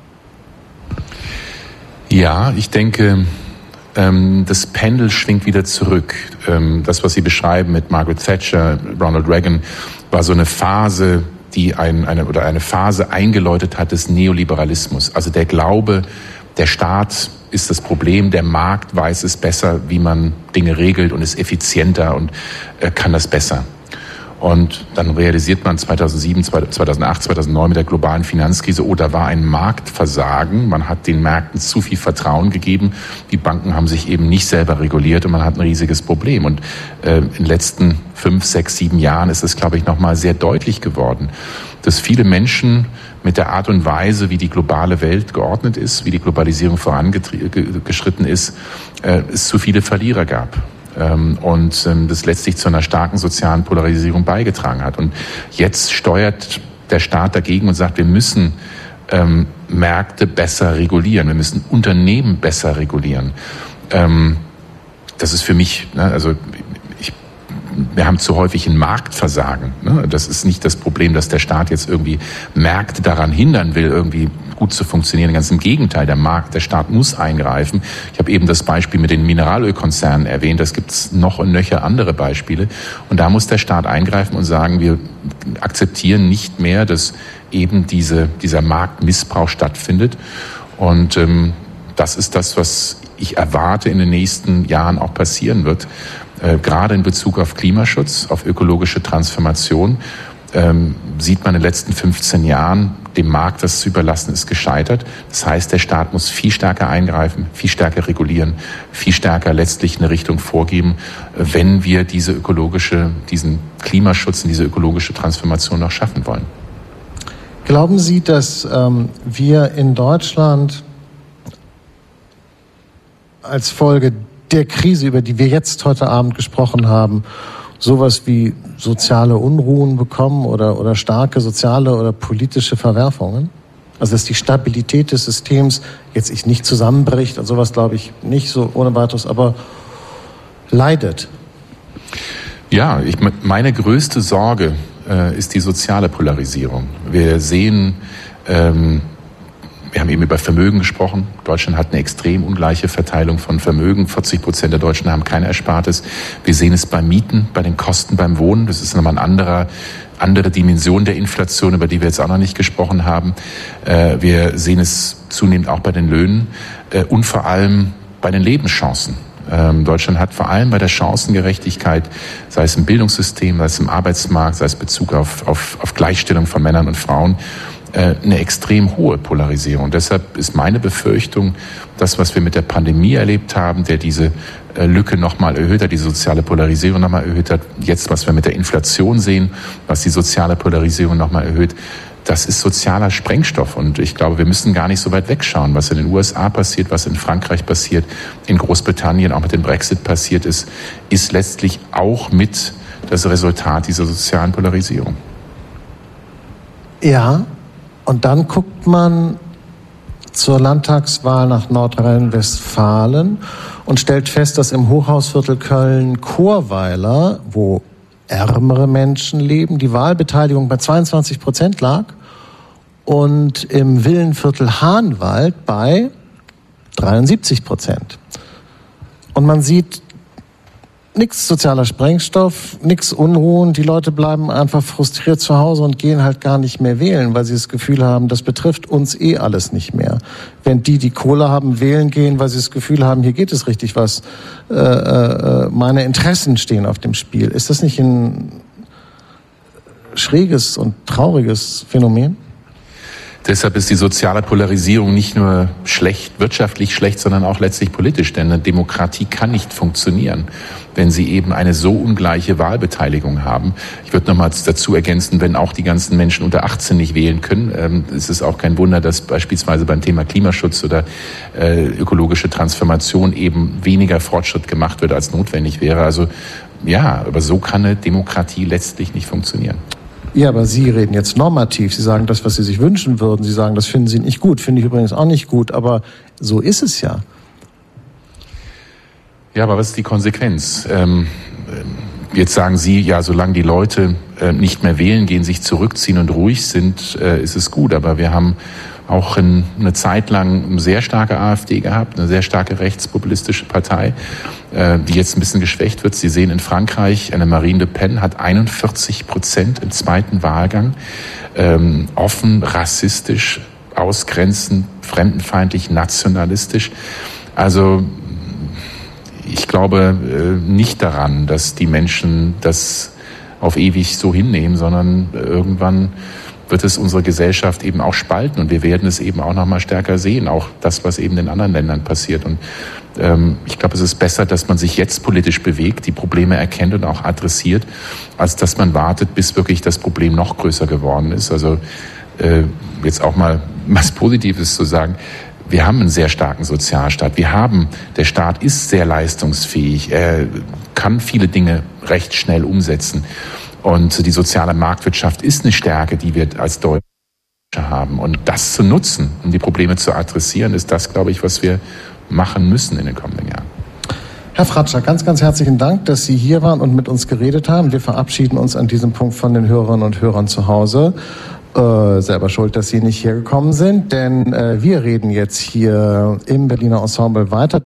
Speaker 3: Ja, ich denke, das Pendel schwingt wieder zurück. Das, was Sie beschreiben mit Margaret Thatcher, Ronald Reagan, war so eine Phase, die eine Phase eingeläutet hat des Neoliberalismus. Also der Glaube, der Staat ist das Problem, der Markt weiß es besser, wie man Dinge regelt und ist effizienter und kann das besser. Und dann realisiert man 2007, 2008, 2009 mit der globalen Finanzkrise, da war ein Marktversagen. Man hat den Märkten zu viel Vertrauen gegeben. Die Banken haben sich eben nicht selber reguliert und man hat ein riesiges Problem. Und in den letzten 5, 6, 7 Jahren ist es, glaube ich, nochmal sehr deutlich geworden, dass viele Menschen mit der Art und Weise, wie die globale Welt geordnet ist, wie die Globalisierung vorangeschritten ist, es zu viele Verlierer gab. Und das letztlich zu einer starken sozialen Polarisierung beigetragen hat. Und jetzt steuert der Staat dagegen und sagt, wir müssen Märkte besser regulieren, wir müssen Unternehmen besser regulieren. Das ist für mich, wir haben zu häufig ein Marktversagen. Das ist nicht das Problem, dass der Staat jetzt irgendwie Märkte daran hindern will, irgendwie gut zu funktionieren. Ganz im Gegenteil, der Staat muss eingreifen. Ich habe eben das Beispiel mit den Mineralölkonzernen erwähnt. Das gibt es noch und nöcher andere Beispiele. Und da muss der Staat eingreifen und sagen, wir akzeptieren nicht mehr, dass eben dieser Marktmissbrauch stattfindet. Und das ist das, was ich erwarte in den nächsten Jahren auch passieren wird. Gerade in Bezug auf Klimaschutz, auf ökologische Transformation, sieht man in den letzten 15 Jahren, dem Markt das zu überlassen, ist gescheitert. Das heißt, der Staat muss viel stärker eingreifen, viel stärker regulieren, viel stärker letztlich eine Richtung vorgeben, wenn wir diesen Klimaschutz und diese ökologische Transformation noch schaffen wollen.
Speaker 2: Glauben Sie, dass wir in Deutschland als Folge der Krise, über die wir jetzt heute Abend gesprochen haben, sowas wie soziale Unruhen bekommen oder starke soziale oder politische Verwerfungen? Also dass die Stabilität des Systems jetzt nicht zusammenbricht, und sowas glaube ich nicht so ohne weiteres, aber leidet.
Speaker 3: Ja, meine größte Sorge ist die soziale Polarisierung. Wir sehen, wir haben eben über Vermögen gesprochen. Deutschland hat eine extrem ungleiche Verteilung von Vermögen. 40% der Deutschen haben kein Erspartes. Wir sehen es bei Mieten, bei den Kosten beim Wohnen. Das ist nochmal eine andere Dimension der Inflation, über die wir jetzt auch noch nicht gesprochen haben. Wir sehen es zunehmend auch bei den Löhnen und vor allem bei den Lebenschancen. Deutschland hat vor allem bei der Chancengerechtigkeit, sei es im Bildungssystem, sei es im Arbeitsmarkt, sei es Bezug auf Gleichstellung von Männern und Frauen, eine extrem hohe Polarisierung. Deshalb ist meine Befürchtung, das, was wir mit der Pandemie erlebt haben, der diese Lücke nochmal erhöht hat, die soziale Polarisierung nochmal erhöht hat, jetzt, was wir mit der Inflation sehen, was die soziale Polarisierung nochmal erhöht, das ist sozialer Sprengstoff. Und ich glaube, wir müssen gar nicht so weit wegschauen, was in den USA passiert, was in Frankreich passiert, in Großbritannien auch mit dem Brexit passiert ist letztlich auch mit das Resultat dieser sozialen Polarisierung.
Speaker 2: Ja, und dann guckt man zur Landtagswahl nach Nordrhein-Westfalen und stellt fest, dass im Hochhausviertel Köln-Chorweiler, wo ärmere Menschen leben, die Wahlbeteiligung bei 22% lag und im Villenviertel Hahnwald bei 73%. Und man sieht nix sozialer Sprengstoff, nix Unruhen. Die Leute bleiben einfach frustriert zu Hause und gehen halt gar nicht mehr wählen, weil sie das Gefühl haben, das betrifft uns alles nicht mehr. Wenn die Kohle haben, wählen gehen, weil sie das Gefühl haben, hier geht es richtig was. Meine Interessen stehen auf dem Spiel. Ist das nicht ein schräges und trauriges Phänomen?
Speaker 3: Deshalb ist die soziale Polarisierung nicht nur schlecht, wirtschaftlich schlecht, sondern auch letztlich politisch. Denn eine Demokratie kann nicht funktionieren, wenn sie eben eine so ungleiche Wahlbeteiligung haben. Ich würde nochmal dazu ergänzen, wenn auch die ganzen Menschen unter 18 nicht wählen können, ist es auch kein Wunder, dass beispielsweise beim Thema Klimaschutz oder ökologische Transformation eben weniger Fortschritt gemacht wird, als notwendig wäre. Also ja, aber so kann eine Demokratie letztlich nicht funktionieren.
Speaker 2: Ja, aber Sie reden jetzt normativ. Sie sagen das, was Sie sich wünschen würden. Sie sagen, das finden Sie nicht gut. Finde ich übrigens auch nicht gut. Aber so ist es ja.
Speaker 3: Ja, aber was ist die Konsequenz? Jetzt sagen Sie, ja, solange die Leute nicht mehr wählen gehen, sich zurückziehen und ruhig sind, ist es gut. Aber wir haben auch eine Zeit lang eine sehr starke AfD gehabt, eine sehr starke rechtspopulistische Partei, die jetzt ein bisschen geschwächt wird. Sie sehen in Frankreich, eine Marine Le Pen hat 41% im zweiten Wahlgang, offen rassistisch, ausgrenzend, fremdenfeindlich, nationalistisch. Also ich glaube nicht daran, dass die Menschen das auf ewig so hinnehmen, sondern irgendwann wird es unsere Gesellschaft eben auch spalten und wir werden es eben auch noch mal stärker sehen, auch das, was eben in anderen Ländern passiert. Und ich glaube, es ist besser, dass man sich jetzt politisch bewegt, die Probleme erkennt und auch adressiert, als dass man wartet, bis wirklich das Problem noch größer geworden ist. Also jetzt auch mal was Positives zu sagen. Wir haben einen sehr starken Sozialstaat. Der Staat ist sehr leistungsfähig. Er kann viele Dinge recht schnell umsetzen. Und die soziale Marktwirtschaft ist eine Stärke, die wir als Deutsche haben. Und das zu nutzen, um die Probleme zu adressieren, ist das, glaube ich, was wir machen müssen in den kommenden Jahren.
Speaker 2: Herr Fratscher, ganz, ganz herzlichen Dank, dass Sie hier waren und mit uns geredet haben. Wir verabschieden uns an diesem Punkt von den Hörerinnen und Hörern zu Hause. Selber schuld, dass Sie nicht hier gekommen sind, denn wir reden jetzt hier im Berliner Ensemble weiter.